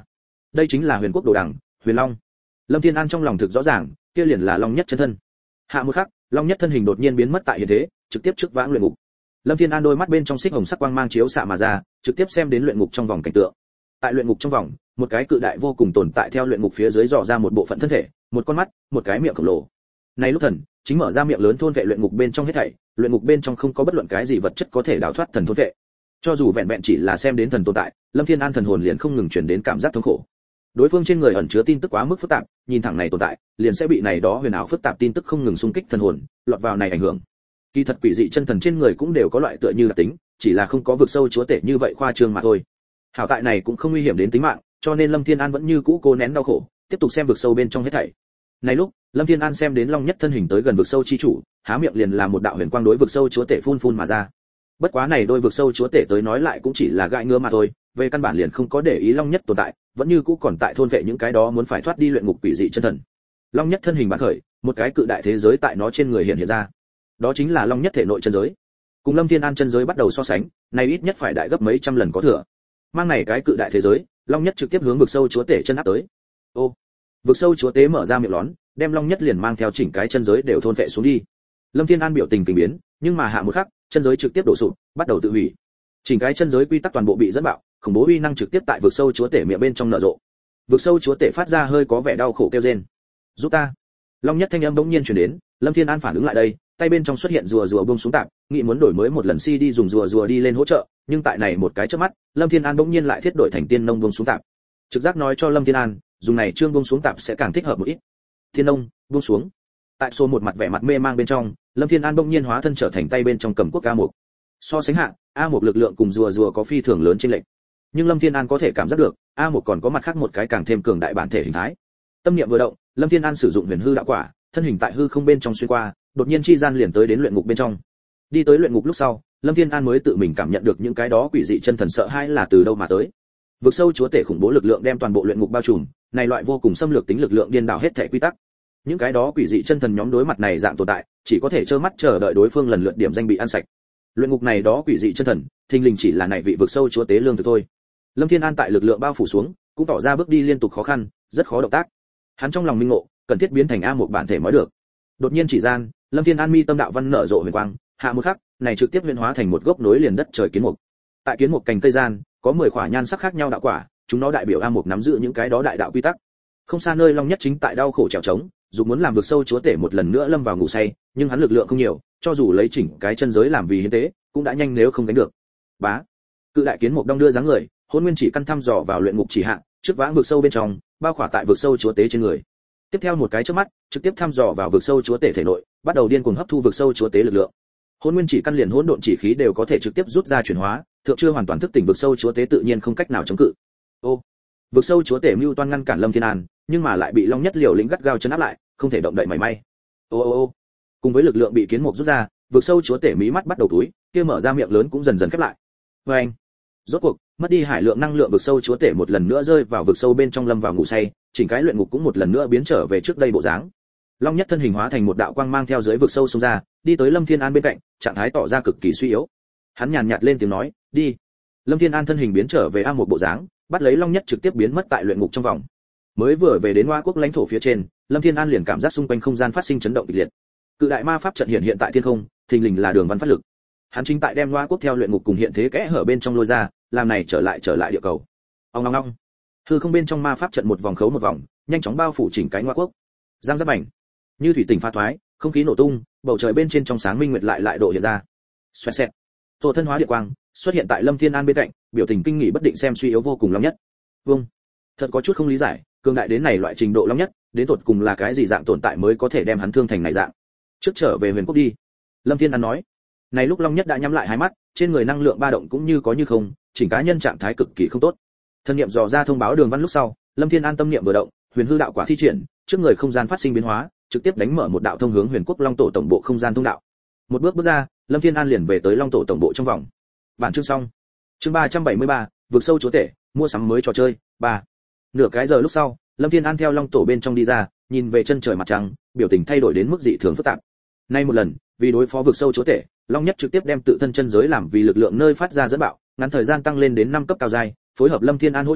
A: đây chính là huyền quốc đồ đằng, huyền long. Lâm Thiên An trong lòng thực rõ ràng, kia liền là long nhất chân thân. Hạ một khắc, long nhất thân hình đột nhiên biến mất tại hiện thế, trực tiếp trước vãng luyện ngục. Lâm Thiên An đôi mắt bên trong xích hồng sắc quang mang chiếu xạ mà ra, trực tiếp xem đến luyện ngục trong vòng cảnh tượng. Tại luyện ngục trong vòng, một cái cự đại vô cùng tồn tại theo luyện ngục phía dưới dò ra một bộ phận thân thể, một con mắt, một cái miệng khổng lồ. Này lúc thần, chính mở ra miệng lớn thôn vệ luyện ngục bên trong hết thảy, luyện ngục bên trong không có bất luận cái gì vật chất có thể đào thoát thần thôn vệ. Cho dù vẹn vẹn chỉ là xem đến thần tồn tại, Lâm Thiên An thần hồn liền không ngừng truyền đến cảm giác thống khổ. Đối phương trên người ẩn chứa tin tức quá mức phức tạp, nhìn thẳng này tồn tại, liền sẽ bị này đó huyền ảo phức tạp tin tức không ngừng xung kích thần hồn, lọt vào này ảnh hưởng. Kỳ thật quỷ dị chân thần trên người cũng đều có loại tựa như đặc tính, chỉ là không có vực sâu chúa tể như vậy khoa trương mà thôi. Hảo tại này cũng không nguy hiểm đến tính mạng, cho nên Lâm Thiên An vẫn như cũ cố nén đau khổ, tiếp tục xem vực sâu bên trong hết thảy. Này lúc, Lâm Thiên An xem đến long nhất thân hình tới gần vực sâu chi chủ, há miệng liền là một đạo huyền quang đối vực sâu chúa tể phun phun mà ra. Bất quá này đôi vực sâu chúa tể tới nói lại cũng chỉ là gãi ngứa mà thôi, về căn bản liền không có để ý long nhất tồn tại, vẫn như cũ còn tại thôn vệ những cái đó muốn phải thoát đi luyện ngục quỷ dị chân thần. Long nhất thân hình bản khởi, một cái cự đại thế giới tại nó trên người hiện hiện ra. Đó chính là long nhất thể nội chân giới. Cùng Lâm Thiên An chân giới bắt đầu so sánh, này ít nhất phải đại gấp mấy trăm lần có thừa. Mang này cái cự đại thế giới, long nhất trực tiếp hướng vực sâu chúa tể chân áp tới. Ô, vực sâu chúa tế mở ra miệng lón, đem long nhất liền mang theo chỉnh cái chân giới đều thôn vệ xuống đi. Lâm Thiên An biểu tình kinh biến, nhưng mà hạ một khắc, chân giới trực tiếp đổ sụp, bắt đầu tự hủy. Chỉnh cái chân giới quy tắc toàn bộ bị dẫn bạo, khủng bố uy năng trực tiếp tại vực sâu chúa tể miệng bên trong nở rộ. Vực sâu chúa tể phát ra hơi có vẻ đau khổ kêu rên. "Giúp ta!" Long nhất thanh âm bỗng nhiên truyền đến, Lâm Thiên An phản ứng lại đây, tay bên trong xuất hiện rùa rùa buông xuống tạm, nghĩ muốn đổi mới một lần xê đê dùng rùa rùa đi lên hỗ trợ, nhưng tại này một cái chớp mắt, Lâm Thiên An bỗng nhiên lại thiết đổi thành tiên nông buông xuống tạm. Trực giác nói cho Lâm Thiên An, dùng này chương buông xuống tạm sẽ càng thích hợp một ít. Thiên nông, buông xuống. Tại số một mặt vẻ mặt mê mang bên trong, Lâm Thiên An bỗng nhiên hóa thân trở thành tay bên trong cầm quốc A Mục. So sánh hạ, A Mục lực lượng cùng rùa rùa có phi thường lớn trên lệch. Nhưng Lâm Thiên An có thể cảm giác được, A Mục còn có mặt khác một cái càng thêm cường đại bản thể hình thái. Tâm niệm vừa động, Lâm Thiên An sử dụng huyền hư đạo quả, thân hình tại hư không bên trong xuyên qua, đột nhiên chi gian liền tới đến luyện ngục bên trong. Đi tới luyện ngục lúc sau, Lâm Thiên An mới tự mình cảm nhận được những cái đó quỷ dị chân thần sợ hãi là từ đâu mà tới. Vực sâu chúa tể khủng bố lực lượng đem toàn bộ luyện ngục bao trùm, này loại vô cùng xâm lược tính lực lượng điên đảo hết thể quy tắc. Những cái đó quỷ dị chân thần nhóm đối mặt này dạng tồn tại, chỉ có thể trơ mắt chờ đợi đối phương lần lượt điểm danh bị ăn sạch. Luyện ngục này đó quỷ dị chân thần, thình lình chỉ là này vị vực sâu chúa tế lương thực thôi. Lâm Thiên An tại lực lượng bao phủ xuống, cũng tỏ ra bước đi liên tục khó khăn, rất khó động tác. Hắn trong lòng minh ngộ, cần thiết biến thành A một bản thể mới được. Đột nhiên chỉ gian, Lâm Thiên An mi tâm đạo văn nở rộ huyền quang, hạ một khắc, này trực tiếp huyễn hóa thành một gốc nối liền đất trời kiến mục. Tại kiến mục cành cây gian, có mười khỏa nhan sắc khác nhau đạo quả, chúng nó đại biểu A một nắm giữ những cái đó đại đạo quy tắc. Không xa nơi Long Nhất chính tại đau khổ trèo trống, dù muốn làm vực sâu chúa tể một lần nữa lâm vào ngủ say, nhưng hắn lực lượng không nhiều, cho dù lấy chỉnh cái chân giới làm vì hiến tế, cũng đã nhanh nếu không đánh được. Bá, cự đại kiến mục đong đưa dáng người, hôn nguyên chỉ căn thăm dò vào luyện ngục chỉ hạ, trước vãng vực sâu bên trong, bao khỏa tại vực sâu chúa tế trên người. Tiếp theo một cái chớp mắt, trực tiếp thăm dò vào vực sâu chúa tể thể nội, bắt đầu điên cuồng hấp thu vực sâu chúa tế lực lượng. Hôn nguyên chỉ căn liền hỗn độn chỉ khí đều có thể trực tiếp rút ra chuyển hóa, thượng chưa hoàn toàn thức tỉnh vực sâu chúa tế tự nhiên không cách nào chống cự. Ô, vực sâu chúa tể mưu toan ngăn cản Lâm Thiên An, nhưng mà lại bị Long Nhất liều lĩnh gắt gao chấn áp lại, không thể động đậy mảy may. Ô ô ô, cùng với lực lượng bị kiến mục rút ra, vực sâu chúa tể mí mắt bắt đầu túi, kia mở ra miệng lớn cũng dần dần khép lại. Và anh, rốt cuộc mất đi hải lượng năng lượng vực sâu chúa tể một lần nữa rơi vào vực sâu bên trong lâm vào ngủ say, chỉnh cái luyện ngục cũng một lần nữa biến trở về trước đây bộ dáng. Long Nhất thân hình hóa thành một đạo quang mang theo dưới vực sâu xông ra, đi tới Lâm Thiên An bên cạnh, trạng thái tỏ ra cực kỳ suy yếu. Hắn nhàn nhạt lên tiếng nói, "Đi." Lâm Thiên An thân hình biến trở về a một bộ dáng, bắt lấy Long Nhất trực tiếp biến mất tại luyện ngục trong vòng. Mới vừa về đến Hoa Quốc lãnh thổ phía trên, Lâm Thiên An liền cảm giác xung quanh không gian phát sinh chấn động kịch liệt. Cự đại ma pháp trận hiện hiện tại thiên không, thình lình là Đường Văn phát lực. Hắn chính tại đem Hoa Quốc theo luyện ngục cùng hiện thế kẽ hở bên trong lôi ra, làm này trở lại trở lại địa cầu. Ong ong ong. Hư không bên trong ma pháp trận một vòng khấu một vòng, nhanh chóng bao phủ chỉnh cái Hoa Quốc. Giang giáp ảnh, như thủy tinh pha thoái, không khí nổ tung, bầu trời bên trên trong sáng minh nguyệt lại lại độ hiện ra. Xoẹt xẹt. Tổ thân hóa địa quang xuất hiện tại Lâm Thiên An bên cạnh, biểu tình kinh nghỉ bất định xem suy yếu vô cùng Long Nhất. Vâng, thật có chút không lý giải, cường đại đến này loại trình độ Long Nhất, đến tột cùng là cái gì dạng tồn tại mới có thể đem hắn thương thành này dạng. Trước trở về Huyền Quốc đi. Lâm Thiên An nói. Này lúc Long Nhất đã nhắm lại hai mắt, trên người năng lượng ba động cũng như có như không, chỉnh cá nhân trạng thái cực kỳ không tốt. Thân niệm dò ra thông báo Đường Văn lúc sau, Lâm Thiên An tâm niệm vừa động, huyền hư đạo quả thi triển, trước người không gian phát sinh biến hóa, trực tiếp đánh mở một đạo thông hướng Huyền Quốc Long Tổ tổng bộ không gian thông đạo. Một bước bước ra, Lâm Thiên An liền về tới Long Tổ tổng bộ trong vòng. Bản chương xong. Chương ba trăm bảy mươi ba, vượt sâu chúa tể, mua sắm mới trò chơi, ba. Nửa cái giờ lúc sau, Lâm Thiên An theo Long Tổ bên trong đi ra, nhìn về chân trời mặt trăng, biểu tình thay đổi đến mức dị thường phức tạp. Nay một lần, vì đối phó vượt sâu chúa tể, Long Nhất trực tiếp đem tự thân chân giới làm vì lực lượng nơi phát ra dẫn bạo, ngắn thời gian tăng lên đến năm cấp cao giai, phối hợp Lâm Thiên An hỗ trợ,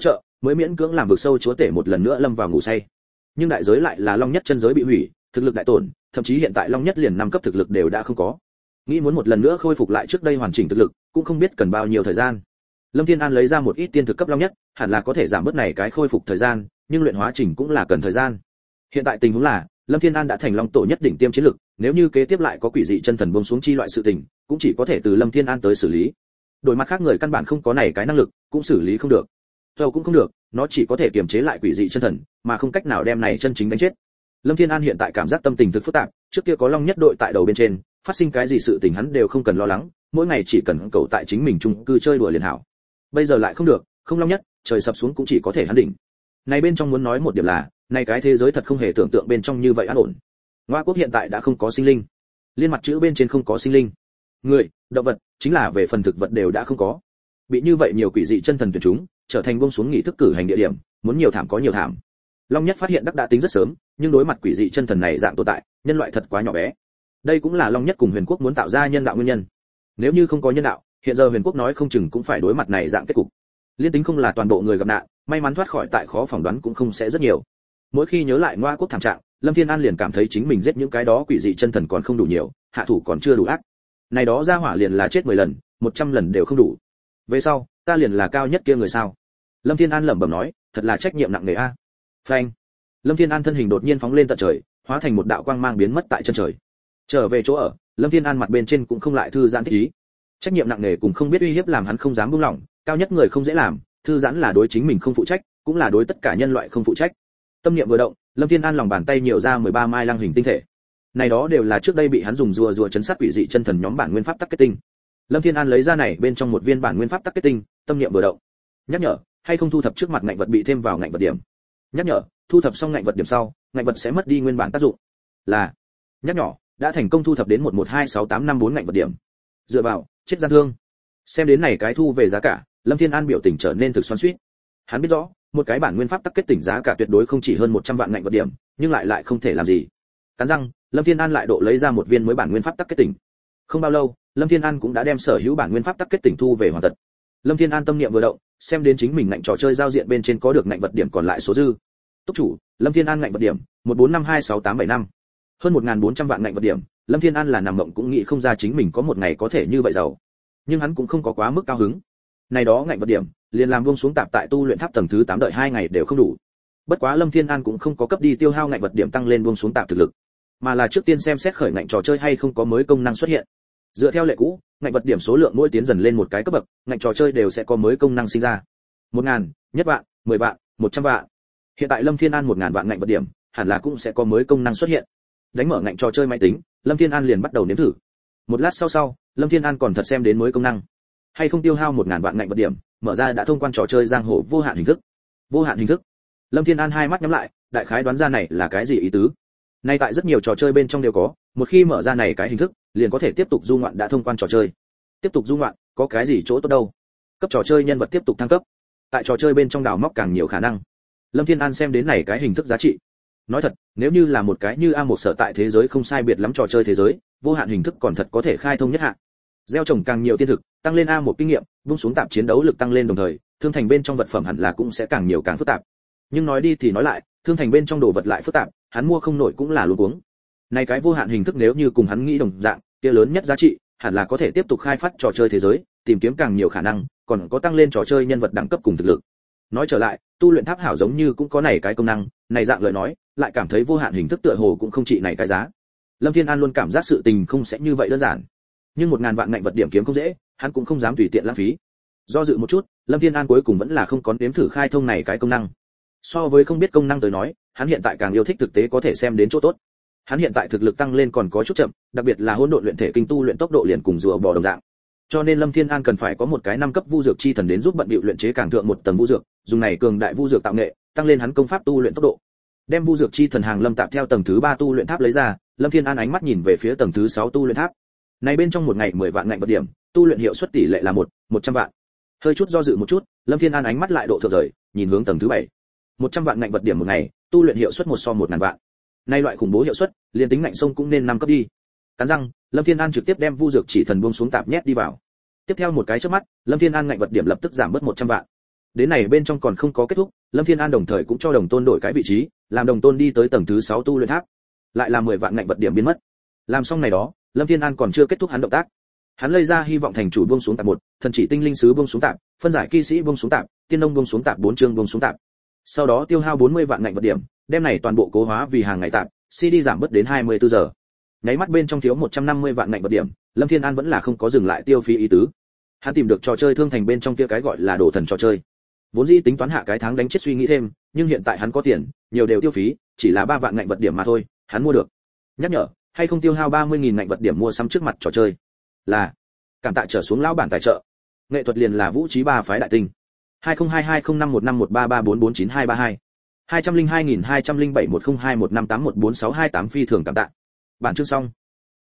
A: mới miễn cưỡng làm vực sâu chúa tể một lần nữa lâm vào ngủ say. Nhưng đại giới lại là long nhất chân giới bị hủy, thực lực đại tổn, thậm chí hiện tại long nhất liền năm cấp thực lực đều đã không có. Nghĩ muốn một lần nữa khôi phục lại trước đây hoàn chỉnh thực lực, cũng không biết cần bao nhiêu thời gian. Lâm Thiên An lấy ra một ít tiên thực cấp long nhất, hẳn là có thể giảm bớt này cái khôi phục thời gian, nhưng luyện hóa trình cũng là cần thời gian. Hiện tại tình huống là, Lâm Thiên An đã thành long tổ nhất đỉnh tiêm chiến lực, nếu như kế tiếp lại có quỷ dị chân thần buông xuống chi loại sự tình, cũng chỉ có thể từ Lâm Thiên An tới xử lý. Đổi mặt khác người căn bản không có này cái năng lực, cũng xử lý không được. Dầu cũng không được, nó chỉ có thể kiềm chế lại quỷ dị chân thần, mà không cách nào đem này chân chính đánh chết. Lâm Thiên An hiện tại cảm giác tâm tình thực phức tạp, trước kia có long nhất đội tại đầu bên trên, phát sinh cái gì sự tình hắn đều không cần lo lắng, mỗi ngày chỉ cần cầu tại chính mình chung cư chơi đùa liền hảo. Bây giờ lại không được, không long nhất, trời sập xuống cũng chỉ có thể hắn đỉnh. Này bên trong muốn nói một điểm là, này cái thế giới thật không hề tưởng tượng bên trong như vậy an ổn. Ngoa quốc hiện tại đã không có sinh linh, liên mặt chữ bên trên không có sinh linh, người, động vật, chính là về phần thực vật đều đã không có. Bị như vậy nhiều quỷ dị chân thần tuyển chúng, trở thành buông xuống nghị thức cử hành địa điểm, muốn nhiều thảm có nhiều thảm. Long nhất phát hiện đắc đã tính rất sớm, nhưng đối mặt quỷ dị chân thần này dạng tồn tại, nhân loại thật quá nhỏ bé. Đây cũng là Long nhất cùng Huyền quốc muốn tạo ra nhân đạo nguyên nhân. Nếu như không có nhân đạo, hiện giờ Huyền quốc nói không chừng cũng phải đối mặt này dạng kết cục. Liên tính không là toàn bộ người gặp nạn, may mắn thoát khỏi tại khó phỏng đoán cũng không sẽ rất nhiều. Mỗi khi nhớ lại Ngoa quốc thảm trạng, Lâm Thiên An liền cảm thấy chính mình giết những cái đó quỷ dị chân thần còn không đủ nhiều, hạ thủ còn chưa đủ ác. Này đó ra hỏa liền là chết mười lần, một trăm lần đều không đủ. Về sau, ta liền là cao nhất kia người sao? Lâm Thiên An lẩm bẩm nói, thật là trách nhiệm nặng nề a. Phanh. Lâm Thiên An thân hình đột nhiên phóng lên tận trời, hóa thành một đạo quang mang biến mất tại chân trời. Trở về chỗ ở, Lâm Thiên An mặt bên trên cũng không lại thư giãn thích ý. Trách nhiệm nặng nề cùng không biết uy hiếp làm hắn không dám buông lỏng, cao nhất người không dễ làm, thư giãn là đối chính mình không phụ trách, cũng là đối tất cả nhân loại không phụ trách. Tâm niệm vừa động, Lâm Thiên An lòng bàn tay nhiều ra mười ba mai lăng hình tinh thể. Này đó đều là trước đây bị hắn dùng rùa rùa chấn sát quỷ dị chân thần nhóm bản nguyên pháp tắc kết tinh. Lâm Thiên An lấy ra này bên trong một viên bản nguyên pháp tắc kết tinh, tâm niệm vừa động. Nhắc nhở, hay không thu thập trước mặt ngạnh vật bị thêm vào ngạnh vật điểm. Nhắc nhở, thu thập xong ngạnh vật điểm sau, ngạnh vật sẽ mất đi nguyên bản tác dụng. Là. Nhắc nhở, đã thành công thu thập đến một một hai sáu tám năm bốn ngạnh vật điểm. Dựa vào, chết gian thương. Xem đến này cái thu về giá cả, Lâm Thiên An biểu tình trở nên thực xoắn xuýt. Hắn biết rõ, một cái bản nguyên pháp tắc kết tỉnh giá cả tuyệt đối không chỉ hơn một trăm vạn ngạnh vật điểm, nhưng lại lại không thể làm gì. Cắn răng, Lâm Thiên An lại độ lấy ra một viên mới bản nguyên pháp tắc kết tỉnh. Không bao lâu, Lâm Thiên An cũng đã đem sở hữu bản nguyên pháp tắc kết tỉnh thu về hoàn tật. Lâm Thiên An tâm niệm vừa động, xem đến chính mình ngạnh trò chơi giao diện bên trên có được ngạnh vật điểm còn lại số dư. Túc chủ, Lâm Thiên An ngạnh vật điểm một bốn năm hai sáu tám bảy năm. Hơn một nghìn bốn trăm vạn ngạnh vật điểm, Lâm Thiên An là nằm mộng cũng nghĩ không ra chính mình có một ngày có thể như vậy giàu. Nhưng hắn cũng không có quá mức cao hứng. Này đó ngạnh vật điểm, liền làm buông xuống tạp tại tu luyện tháp tầng thứ tám đợi hai ngày đều không đủ. Bất quá Lâm Thiên An cũng không có cấp đi tiêu hao ngạnh vật điểm tăng lên buông xuống tạp thực lực, mà là trước tiên xem xét khởi ngạnh trò chơi hay không có mới công năng xuất hiện. Dựa theo lệ cũ, ngạnh vật điểm số lượng mỗi tiến dần lên một cái cấp bậc, ngạnh trò chơi đều sẽ có mới công năng sinh ra. Một ngàn, nhất vạn, mười vạn, một trăm vạn. Hiện tại Lâm Thiên An một ngàn vạn ngạnh vật điểm, hẳn là cũng sẽ có mới công năng xuất hiện. Đánh mở ngạnh trò chơi máy tính, Lâm Thiên An liền bắt đầu nếm thử. Một lát sau sau, Lâm Thiên An còn thật xem đến mới công năng. Hay không tiêu hao một ngàn vạn ngạnh vật điểm, mở ra đã thông quan trò chơi giang hồ vô hạn hình thức. Vô hạn hình thức. Lâm Thiên An hai mắt nhắm lại, đại khái đoán ra này là cái gì ý tứ. Nay tại rất nhiều trò chơi bên trong đều có, một khi mở ra này cái hình thức, liền có thể tiếp tục du ngoạn đã thông quan trò chơi. Tiếp tục du ngoạn, có cái gì chỗ tốt đâu? Cấp trò chơi nhân vật tiếp tục thăng cấp. Tại trò chơi bên trong đào móc càng nhiều khả năng. Lâm Thiên An xem đến này cái hình thức giá trị. Nói thật, nếu như là một cái như A một sở tại thế giới không sai biệt lắm trò chơi thế giới, vô hạn hình thức còn thật có thể khai thông nhất hạn. Gieo trồng càng nhiều tiên thực, tăng lên A một kinh nghiệm, vung xuống tạp chiến đấu lực tăng lên đồng thời, thương thành bên trong vật phẩm hẳn là cũng sẽ càng nhiều càng phức tạp. Nhưng nói đi thì nói lại, thương thành bên trong đồ vật lại phức tạp, hắn mua không nổi cũng là luống cuống. Này cái vô hạn hình thức nếu như cùng hắn nghĩ đồng dạng, kia lớn nhất giá trị, hẳn là có thể tiếp tục khai phát trò chơi thế giới, tìm kiếm càng nhiều khả năng, còn có tăng lên trò chơi nhân vật đẳng cấp cùng thực lực. Nói trở lại, tu luyện tháp hảo giống như cũng có này cái công năng, này dạng lời nói, lại cảm thấy vô hạn hình thức tựa hồ cũng không trị này cái giá. Lâm Thiên An luôn cảm giác sự tình không sẽ như vậy đơn giản. Nhưng một ngàn vạn ngạnh vật điểm kiếm không dễ, hắn cũng không dám tùy tiện lãng phí. Do dự một chút, Lâm Thiên An cuối cùng vẫn là không có nếm thử khai thông này cái công năng. So với không biết công năng tới nói, hắn hiện tại càng yêu thích thực tế có thể xem đến chỗ tốt. Hắn hiện tại thực lực tăng lên còn có chút chậm, đặc biệt là hỗn độn luyện thể kinh tu luyện tốc độ liền cùng rùa bò đồng dạng. Cho nên Lâm Thiên An cần phải có một cái năm cấp vu dược chi thần đến giúp bận bịu luyện chế càng thượng một tầng vu dược, dùng này cường đại vu dược tạo nghệ, tăng lên hắn công pháp tu luyện tốc độ. Đem vu dược chi thần hàng lâm tạp theo tầng thứ ba tu luyện tháp lấy ra, Lâm Thiên An ánh mắt nhìn về phía tầng thứ sáu tu luyện tháp. Này bên trong một ngày mười vạn ngạnh vật điểm, tu luyện hiệu suất tỷ lệ là một, một trăm vạn. Hơi chút do dự một chút, Lâm Thiên An ánh mắt lại độ thượng rời, nhìn hướng tầng thứ bảy. một trăm vạn ngạnh vật điểm một ngày, tu luyện hiệu suất một so một ngàn vạn. Nay loại khủng bố hiệu suất, liền tính ngạnh sông cũng nên năm cấp đi. Cắn răng, Lâm Thiên An trực tiếp đem vu dược chỉ thần buông xuống tạp nhét đi vào. Tiếp theo một cái chớp mắt, Lâm Thiên An ngạnh vật điểm lập tức giảm bớt một trăm vạn. Đến này bên trong còn không có kết thúc, Lâm Thiên An đồng thời cũng cho Đồng Tôn đổi cái vị trí, làm Đồng Tôn đi tới tầng thứ sáu tu luyện tháp. Lại là mười vạn ngạnh vật điểm biến mất. Làm xong này đó, Lâm Thiên An còn chưa kết thúc hắn động tác. Hắn lấy ra hy vọng thành chủ buông xuống tạp một, thần chỉ tinh linh sứ buông xuống tạp, phân giải kỵ sĩ buông xuống tạp, tiên nông buông xuống tạp bốn chương buông xuống tạp. Sau đó tiêu hao bốn mươi vạn ngạnh vật điểm, đem này toàn bộ cố hóa vì hàng ngày tạp, xê đê giảm bớt đến hai mươi tư giờ. Nháy mắt bên trong thiếu một trăm năm mươi vạn ngạnh vật điểm, Lâm Thiên An vẫn là không có dừng lại tiêu phí ý tứ. Hắn tìm được trò chơi thương thành bên trong kia cái gọi là đồ thần trò chơi. Vốn dĩ tính toán hạ cái tháng đánh chết suy nghĩ thêm, nhưng hiện tại hắn có tiền, nhiều đều tiêu phí, chỉ là ba vạn ngạnh vật điểm mà thôi, hắn mua được. Nhắc nhở, hay không tiêu hao ba mươi nghìn ngạnh vật điểm mua sắm trước mặt trò chơi. Là cảm tạ trở xuống lão bản tài trợ. Nghệ thuật liền là vũ trí ba phái đại tinh. hai không hai hai không năm một năm một ba ba bốn bốn chín hai ba hai. hai không hai nghìn hai trăm lẻ bảy một không hai một năm tám một bốn sáu hai tám phi thường cảm tạ. Bản chương xong.